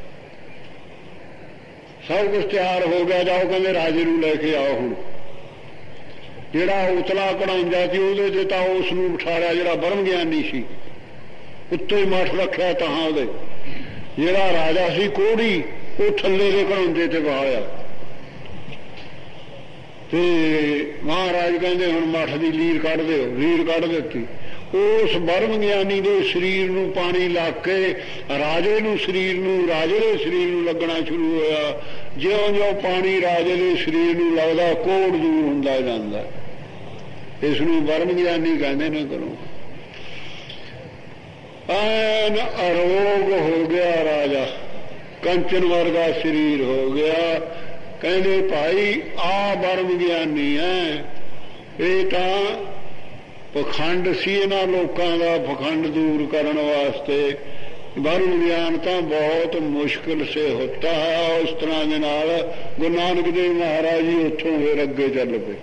ਸਭ ਕੁਛ ਤਿਆਰ ਹੋ ਗਿਆ। ਜਾਓ ਕਹਿੰਦੇ ਰਾਜੇ ਨੂੰ ਲੈ ਕੇ ਆਓ। ਹੁਣ ਜਿਹੜਾ ਉਤਲਾ ਕਢੌਂਜਾ ਸੀ ਉਹਦੇ ਤੇ ਤਾਂ ਉਸ ਨੂੰ ਬਿਠਾਇਆ ਜਿਹੜਾ ਬਰਮ ਗਿਆਨੀ ਸੀ, ਉੱਤੇ ਹੀ ਮੱਠ ਰੱਖਿਆ ਤਾਂ ਉਹਦੇ। ਜਿਹੜਾ ਰਾਜਾ ਸੀ ਕੋੜੀ, ਉਹ ਥੱਲੇ ਦੇ ਕਢੌਂਜੇ ਤੇ ਬਹਾਇਆ। ਤੇ ਮਹਾਰਾਜ ਕਹਿੰਦੇ ਹੁਣ ਮੱਠ ਦੀ ਲੀਰ ਕੱਢ ਦਿਓ। ਲੀਰ ਕੱਢ ਦਿੱਤੀ। ਉਸ ਬਰਮ ਗਿਆਨੀ ਦੇ ਸਰੀਰ ਨੂੰ ਪਾਣੀ ਲੱਗ ਕੇ ਰਾਜੇ ਨੂੰ ਸਰੀਰ ਨੂੰ ਰਾਜੇ ਦੇ ਸਰੀਰ ਨੂੰ ਲੱਗਣਾ ਸ਼ੁਰੂ ਹੋਇਆ। ਜਿਉਂ ਜਿਉਂ ਪਾਣੀ ਰਾਜੇ ਦੇ ਸਰੀਰ ਨੂੰ ਲੱਗਦਾ, ਕੋੜ ਦੂਰ ਹੁੰਦਾ ਜਾਂਦਾ। ਇਸ ਨੂੰ ਬਰਮ ਗਿਆਨੀ ਕਹਿੰਦੇ ਨੇ। ਕਰੋ ਐਨ ਅਰੋਗ ਹੋ ਗਿਆ ਰਾਜਾ, ਕੰਚਨ ਵਰਗਾ ਸਰੀਰ ਹੋ ਗਿਆ। ਕਹਿੰਦੇ ਭਾਈ ਆ ਬਰਮ ਗਿਆਨੀ ਹੈ। ਇਹ ਤਾਂ ਪਖੰਡ ਸੀ ਇਹਨਾਂ ਲੋਕਾਂ ਦਾ, ਪਖੰਡ ਦੂਰ ਕਰਨ ਵਾਸਤੇ। ਬਰਮ ਗਿਆਨ ਤਾਂ ਬਹੁਤ ਮੁਸ਼ਕਿਲ ਸੇ ਹੁੰਦਾ ਹੈ। ਉਸ ਤਰ੍ਹਾਂ ਦੇ ਨਾਲ ਗੁਰੂ ਨਾਨਕ ਦੇਵ ਮਹਾਰਾਜ ਜੀ ਉੱਥੋਂ ਫਿਰ ਅੱਗੇ ਚੱਲ ਪਏ।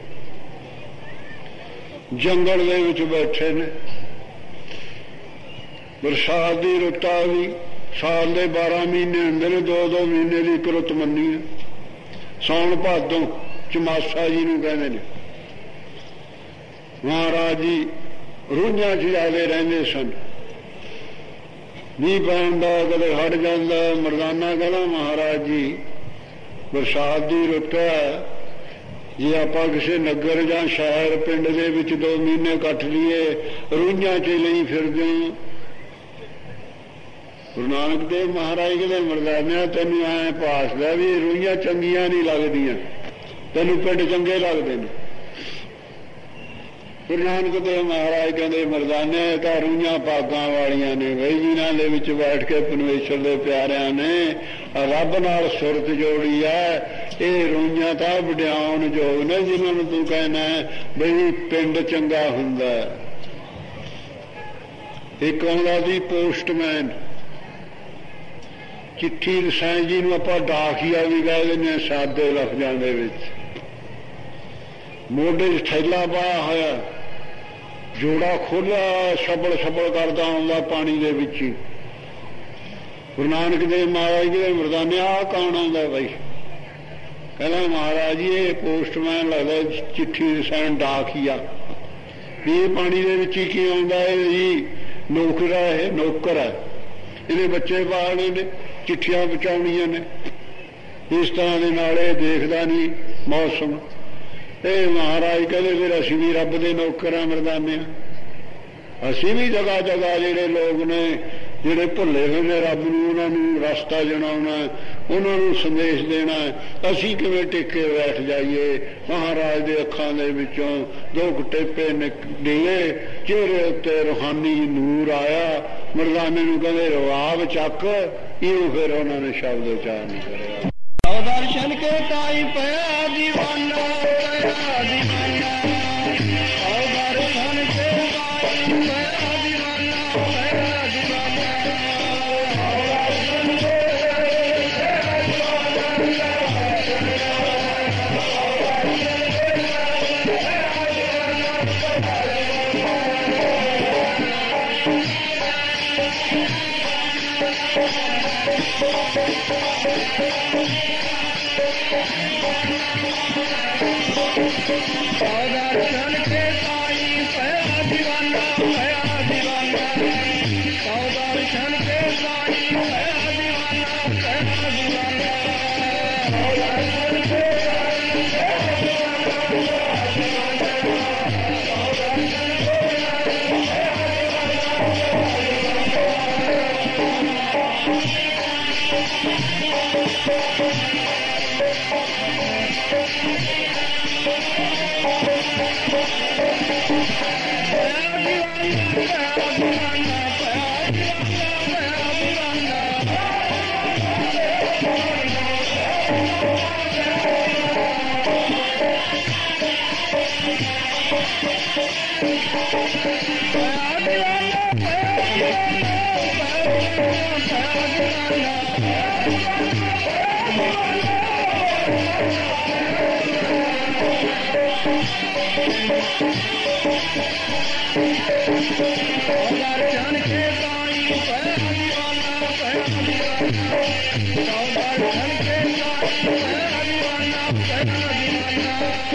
ਜੰਗਲ ਦੇ ਵਿੱਚ ਬੈਠੇ ਨੇ, ਬਰਸਾਤ ਦੀ ਰੁੱਤ ਆ ਗਈ। ਸਾਲ ਦੇ ਬਾਰਾਂ ਮਹੀਨੇ ਹੁੰਦੇ ਨੇ, ਦੋ ਦੋ ਮਹੀਨੇ ਦੀ ਇੱਕ ਰੁੱਤ ਮੰਨੀ ਹੈ। ਸੌਣ ਭਾਦੋਂ ਚਮਾਸਾ ਜੀ ਨੂੰ ਕਹਿੰਦੇ ਨੇ। ਮਹਾਰਾਜ ਜੀ ਰੂਹਾਂ 'ਚ ਜ਼ਿਆਦਾ ਰਹਿੰਦੇ ਸਨ। ਮੀਂਹ ਪੈਣ ਦਾ ਕਦੇ ਹਟ ਜਾਂਦਾ। ਮਰਦਾਨਾ ਕਹਿੰਦਾ ਮਹਾਰਾਜ ਜੀ ਬਰਸਾਤ ਦੀ ਰੁੱਤ ਹੈ, ਜੇ ਆਪਾਂ ਕਿਸੇ ਨਗਰ ਜਾਂ ਸ਼ਹਿਰ ਪਿੰਡ ਦੇ ਵਿੱਚ ਦੋ ਮਹੀਨੇ ਕੱਟ ਲਈਏ, ਰੂਹਾਂ 'ਚ ਲਈ ਫਿਰਦੇ ਹੋ। ਗੁਰੂ ਨਾਨਕ ਦੇਵ ਮਹਾਰਾਜ ਕਹਿੰਦੇ ਮਰਦਾਨਿਆ ਤੈਨੂੰ ਐਂ ਭਾਸਦਾ ਵੀ ਰੂਹਾਂ ਚੰਗੀਆਂ ਨਹੀਂ ਲੱਗਦੀਆਂ, ਤੈਨੂੰ ਪਿੰਡ ਚੰਗੇ ਲੱਗਦੇ ਨੇ। ਗੁਰੂ ਨਾਨਕ ਦੇਵ ਮਹਾਰਾਜ ਕਹਿੰਦੇ ਮਰਦਾਨੇ ਤਾਂ ਰੂਹਾਂ ਭਾਗਾਂ ਵਾਲੀਆਂ ਨੇ ਬਈ, ਜਿਨ੍ਹਾਂ ਦੇ ਵਿੱਚ ਬੈਠ ਕੇ ਪਰਮੇਸ਼ਰ ਦੇ ਪਿਆਰਿਆਂ ਨੇ ਰੱਬ ਨਾਲ ਸੁਰਤ ਜੋੜੀ ਹੈ। ਇਹ ਰੂਹਾਂ ਤਾਂ ਵਡਿਆਉਣ ਯੋਗ ਨੇ, ਜਿਨ੍ਹਾਂ ਨੂੰ ਤੂੰ ਕਹਿਣਾ ਬਈ ਪਿੰਡ ਚੰਗਾ ਹੁੰਦਾ। ਇੱਕ ਆਉਂਦਾ ਸੀ ਪੋਸਟਮੈਨ, ਚਿੱਠੀ ਰਸਾਇਣ ਜੀ ਨੂੰ ਆਪਾਂ ਡਾਕੀਆ ਵੀ ਕਹਿ ਦਿੰਦੇ ਸਾਦੇ ਲਫ਼ਜ਼ਾਂ ਦੇ ਵਿੱਚ। ਮੋਢੇ 'ਚ ਥੈਲਾ ਪਾਇਆ ਹੋਇਆ, ਜੋੜਾ ਖੋਲ੍ਹਿਆ, ਛਬਲ ਛਬਲ ਕਰਦਾ ਆਉਂਦਾ ਪਾਣੀ ਦੇ ਵਿੱਚ ਹੀ। ਗੁਰੂ ਨਾਨਕ ਦੇਵ ਮਹਾਰਾਜ ਦੇ ਮਰਦਾਨੇ ਆਹ ਕੌਣ ਆਉਂਦਾ ਬਾਈ? ਕਹਿੰਦਾ ਮਹਾਰਾਜ ਜੀ ਇਹ ਪੋਸਟਮੈਨ ਲੱਗਦਾ, ਚਿੱਠੀ ਰਸਾਇਣ ਡਾਕੀਆ। ਵੀ ਇਹ ਪਾਣੀ ਦੇ ਵਿੱਚ ਹੀ ਕੀ ਆਉਂਦਾ? ਇਹ ਜੀ ਨੌਕਰ ਹੈ, ਇਹ ਨੌਕਰ ਹੈ, ਇਹਦੇ ਬੱਚੇ ਪਾਲਣੇ ਨੇ, ਚਿੱਠੀਆਂ ਪਹੁੰਚਾਉਣੀਆਂ ਨੇ। ਇਸ ਤਰ੍ਹਾਂ ਦੇ ਨਾਲ ਇਹ ਦੇਖਦਾ ਨਹੀਂ ਮੌਸਮ। ਇਹ ਮਹਾਰਾਜ ਕਹਿੰਦੇ ਫਿਰ ਅਸੀਂ ਵੀ ਰੱਬ ਦੇ ਨੌਕਰ ਹਾਂ ਮਰਦਾਨੇ। ਅਸੀਂ ਵੀ ਜਗ੍ਹਾ ਜਗ੍ਹਾ ਜਿਹੜੇ ਲੋਕ ਨੇ ਜਿਹੜੇ ਭੁੱਲੇ ਹੋਏ ਨੇ ਰੱਬ ਨੂੰ, ਉਹਨਾਂ ਨੂੰ ਰਸਤਾ ਜਣਾਉਣਾ, ਉਹਨਾਂ ਨੂੰ ਸੰਦੇਸ਼ ਦੇਣਾ। ਅਸੀਂ ਕਿਵੇਂ ਟਿੱਕੇ ਬੈਠ ਜਾਈਏ? ਮਹਾਰਾਜ ਦੇ ਅੱਖਾਂ ਦੇ ਵਿੱਚੋਂ ਦੋ ਟੇਪੇ ਨਿਕਲੇ, ਚਿਹਰੇ ਉੱਤੇ ਰੂਹਾਨੀ ਨੂਰ ਆਇਆ। ਮਰਦਾਨੇ ਨੂੰ ਕਹਿੰਦੇ ਰਵਾਬ ਚੱਕ। ਇਹਨੂੰ ਫਿਰ ਉਹਨਾਂ ਨੇ ਸ਼ਬਦ ਉਚਾਰਨ ਕਰਿਆ। ਦਰਸ਼ਨ ਕੇ ਤਾਈ ਪਿਆ ਦੀਵਾਨਾ, ਪਿਆ ਦੀਵਾਨਾ। ਦਰਸ਼ਨ ਕੇ ਤਾਈ ਪਿਆ ਦੀਵਾਨਾ, ਪਿਆ ਦੀਵਾਨਾ। दर्शन के ताई पया दीवाना, पया दीवाना। दर्शन के ताई पया दीवाना, पया दीवाना। दर्शन के ताई पया दीवाना, पया दीवाना। दर्शन के ताई पया दीवाना, पया दीवाना।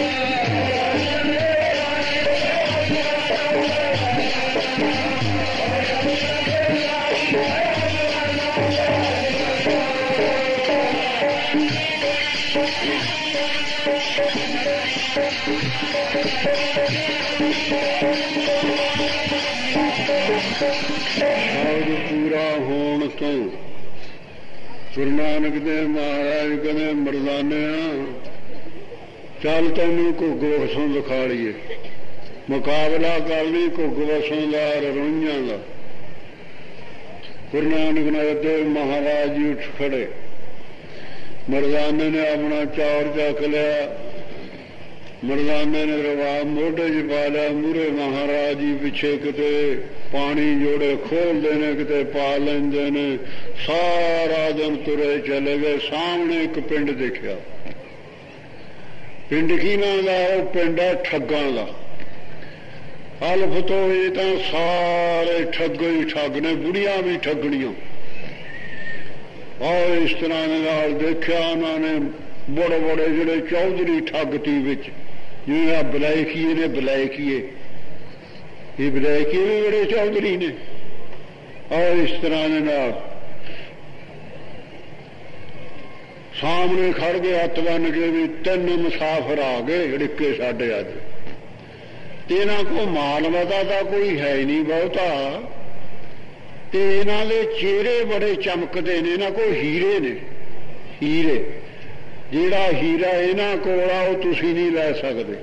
ਸਾਧ ਪੂਰਾ ਹੋਣ ਤੋਂ ਗੁਰੂ ਨਾਨਕ ਦੇਵ ਮਹਾਰਾਜ ਕਹਿੰਦੇ ਮਰਦਾਨਿਆਂ ਚੱਲ ਤੈਨੂੰ ਘੁੱਗ ਵਸੋਂ ਦਿਖਾ ਲਈਏ, ਮੁਕਾਬਲਾ ਕਰ ਲਈ ਘੁੱਗ ਵਸੋਂ ਦਾ, ਰੋਈਆਂ ਦਾ। ਗੁਰੂ ਨਾਨਕ ਦੇਵ ਮਹਾਰਾਜ ਜੀ ਉੱਠ ਖੜੇ। ਮਰਦਾਨੇ ਨੇ ਆਪਣਾ ਚੌਰ ਚੱਕ ਲਿਆ, ਮਰਦਾਨੇ ਨੇ ਰਵਾਬ ਮੋਢੇ 'ਚ ਪਾ ਲਿਆ। ਮੂਹਰੇ ਮਹਾਰਾਜ ਜੀ ਪਿੱਛੇ ਕਿਤੇ ਪਾਣੀ ਜੋੜੇ ਖੋਲਦੇ ਨੇ, ਕਿਤੇ ਪਾ ਲੈਂਦੇ ਨੇ। ਸਾਰਾ ਦਿਨ ਤੁਰੇ ਚਲੇ ਗਏ। ਸਾਹਮਣੇ ਇੱਕ ਪਿੰਡ ਦੇਖਿਆ। ਪਿੰਡ ਕੀ ਨਾਂ ਦਾ? ਉਹ ਪਿੰਡ ਹੈ ਠੱਗਾਂ ਦਾ। ਅਲਫ ਤੋਂ ਇਹ ਤਾਂ ਸਾਰੇ ਠੱਗ ਹੀ ਠੱਗ ਨੇ, ਬੁੜੀਆਂ ਵੀ ਠੱਗਣੀਆਂ। ਪਿੰਡ ਕੀ ਨਾਂ ਦਾ? ਉਹ ਪਿੰਡ ਹੈ ਠੱਗਾਂ ਦਾ। ਅਲਫ ਤੋਂ ਇਹ ਤਾਂ ਸਾਰੇ ਠੱਗ ਹੀ ਠੱਗ ਨੇ, ਬੁੜੀਆਂ ਵੀ ਠੱਗਣੀਆਂ। ਠੱਗ ਠੱਗ और इस तरह नाल देखिया उन्होंने बड़े बड़े जिहड़े चौधरी ठगती विच जिवें आ बलैकीए ने बलैकीए ये बलैकीए भी बड़े चौधरी ने। और इस तरह नाल सामने खड़ गए हत्थ बन के भी तीन मुसाफिर आ गए ड़िके साडे अज ते इन्हां को माल मता तां कोई है नहीं बहुता ते इन्हां दे चेहरे बड़े चमकदे ने इन्हां को हीरे ने हीरे जिहड़ा हीरा इन्हां कोल आ ओह तुसीं नहीं लै सकदे।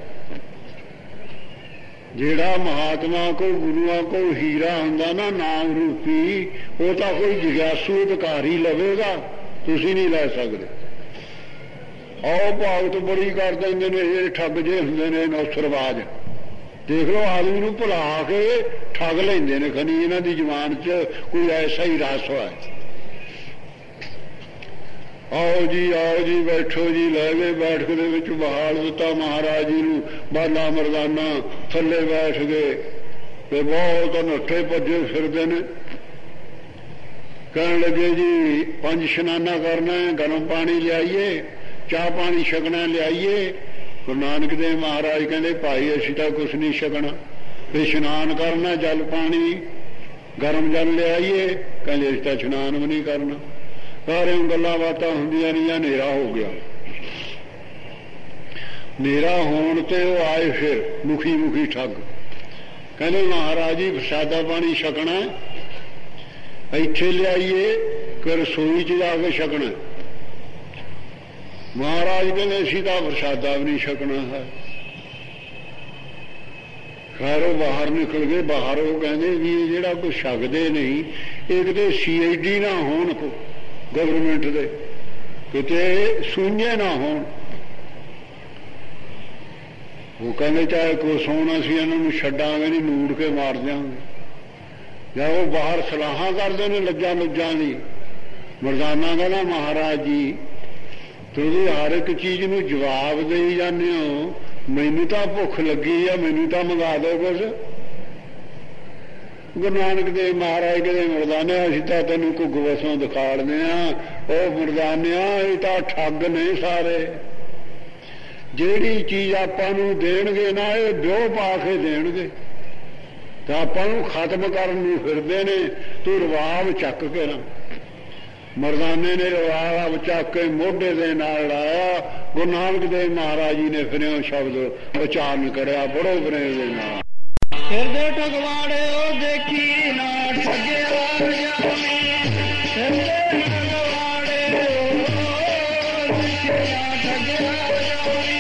जिहड़ा महात्मा को गुरुआं को हीरा हुंदा ना नाम रूपी वो तो कोई जिग्यासू अधिकारी लवेगा तुसीं नहीं लै सकदे। आओ भागत बड़ी कर देंगे ने ये ठग जे हुंदे ने नौसरबाज देख लो आदमी नूं भुला के ठग लैंदे ने खनी इन्हां दी जबान च कोई ऐसा ही रस है। आओ जी आओ जी बैठो जी लै गए बैठक दे विच बहाल दिता महाराज जी नूं बाला मरदाना थल्ले बैठ गए ते बहुत नट्ठे भज्जे फिरदे ने। कहण लगे जी पंज शनाना करना है गर्म पानी लियाइए चाह पानी छकना लियाइए। गुरु नानक देव महाराज कहते भाई असीं तां कुछ नहीं छकना फिर इशनान करना जल पानी गर्म जल लियाइए कहते असीं तां इशनान भी नहीं करना। सारे गल्लां बातां हुंदियां रहियां हनेरा हो गया। हनेरा होण ते वो आए फिर मुखी मुखी ठग कहते महाराज जी प्रसादा पानी छकना इत्थे लियाइए कि रसोई च जाके छकना। महाराज कहते असीं तां प्रसादा भी नहीं छकना है। खैर वो बाहर निकल गए। बाहर वो कहते भी जिहड़ा कोई छकदे नहीं एक तो सी आई डी ना होण को गवर्नमेंट दे किते सूइए ना होण। वो कहते चाहे कुछ होना असीं इन्हां नूं छड्डांगे नहीं नूड़ के मार देंगे। या वो बाहर सलाहां करते हैं लज्जा लुज्जा दी। मरदाना कहना महाराज जी तुसीं हर एक चीज़ नूं जवाब देई जाने हो मैनूं तां भुख लगी है मैनूं तां मंगा दो कुछ। गुरु नानक देव महाराज कहते मरदाने असीं तां तैनूं घुग वसों दिखाड़दे आं ओ मरदानिया ये तां ठग ने सारे। जिहड़ी चीज़ आपां नूं देणगे ना ये ब्योह पा के देणगे तो आपां नूं खत्म करन नूं फिरदे ने। तूं रवाब चक के ना मरदाने ने रवाब चक के मोढे दे नाल लाया। गुरु नानक देव महाराज जी ने फिर शब्द उचारण करया बड़ो प्रेम दे नाल फिरदे ठगवाड़े ओ देखी ना ठगिया जामी फिरदे ठगवाड़े ओ देखी ना ठगिया जामी।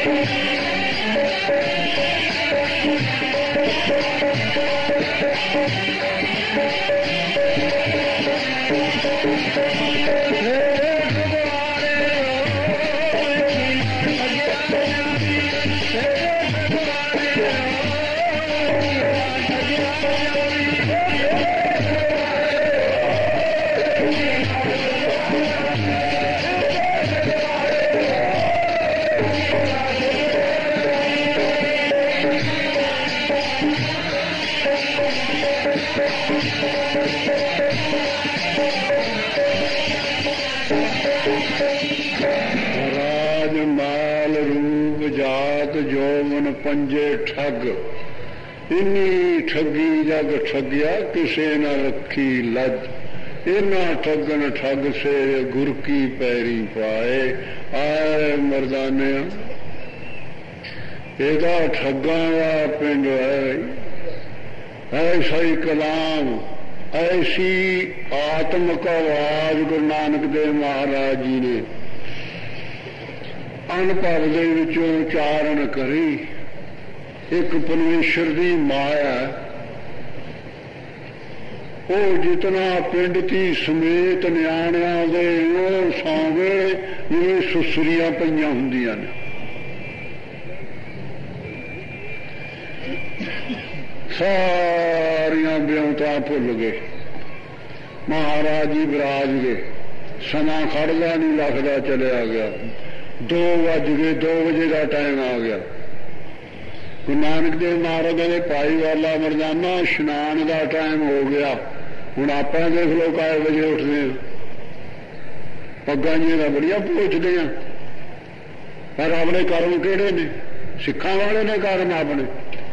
राजमाल रूप जात जोवन पंजे ठग, इन्नी ठगी जग ठगिया किसे न रखी लज। इना ठगन ठग से गुर की पैरी पाए। आए मर्दाने एदा ठगा दा पिंड है। ऐसा ही कलाम, ऐसी आत्मक आवाज गुरु नानक देव महाराज जी ने अनुभव दे विचों उचारण करी। एक परमेश्वर की माया, वो जितना पिंड की समेत न्याणिया दे वो सौवे जिवें सुसरियां पईयां हुंदियां ने। सारियां ब्यौतां भुल गए। महाराज जी विराज गए। समा खड़दा नहीं लगदा चलिया गया। दो बज गए, दो बजे का टाइम आ गया। गुरु नानक देव महाराज ने पाई वाला मरदाना स्नान का टाइम हो गया। हुण आपां देख लो काए बजे उठते हैं, पग्गां जिहियां बड़ियां पोचदे हैं, पर अपने कर्म किहड़े ने? सिखां वाले ने कर्म अपने।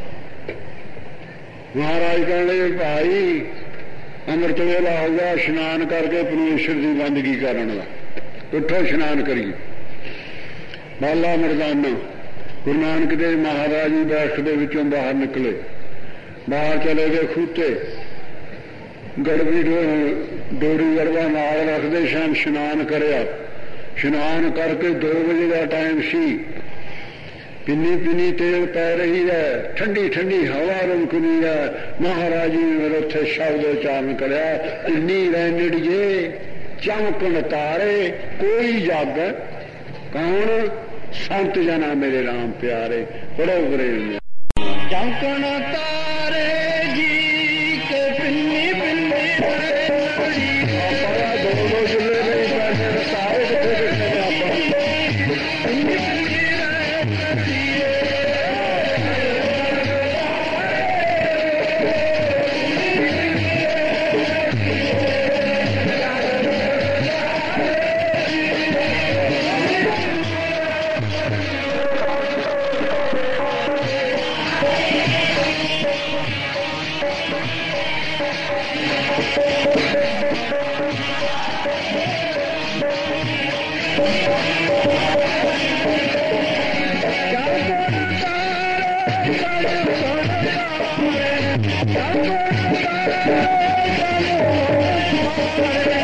महाराज कहने भाई अमृत वेला हो गया, स्नान करके परमेश्वर की बंदगी करने का, उठो स्नान करिए। बाला मरदाना गुरु नानक देव महाराज जी बैठ के विचों बाहर निकले। बाहर चले गए खूते, गड़बी डोरी गड़वा नाल रखते सन। स्नान करया, स्नान करके दो बजे का टाइम सी। पिनी पिनी तेल पै रही है, ठंडी ठंडी हवा रुकनी है। महाराज जी ने उत्थे शब्द उच्चारण करया, इन्नी रैनड़िए चमकन तारे कोई जाग। कौन? संत जना मेरे राम प्यारे। बड़ो प्रेम चमकन तारे जी के पिन्नी पिन्नी दो दो जिले नहीं तारे Thank you.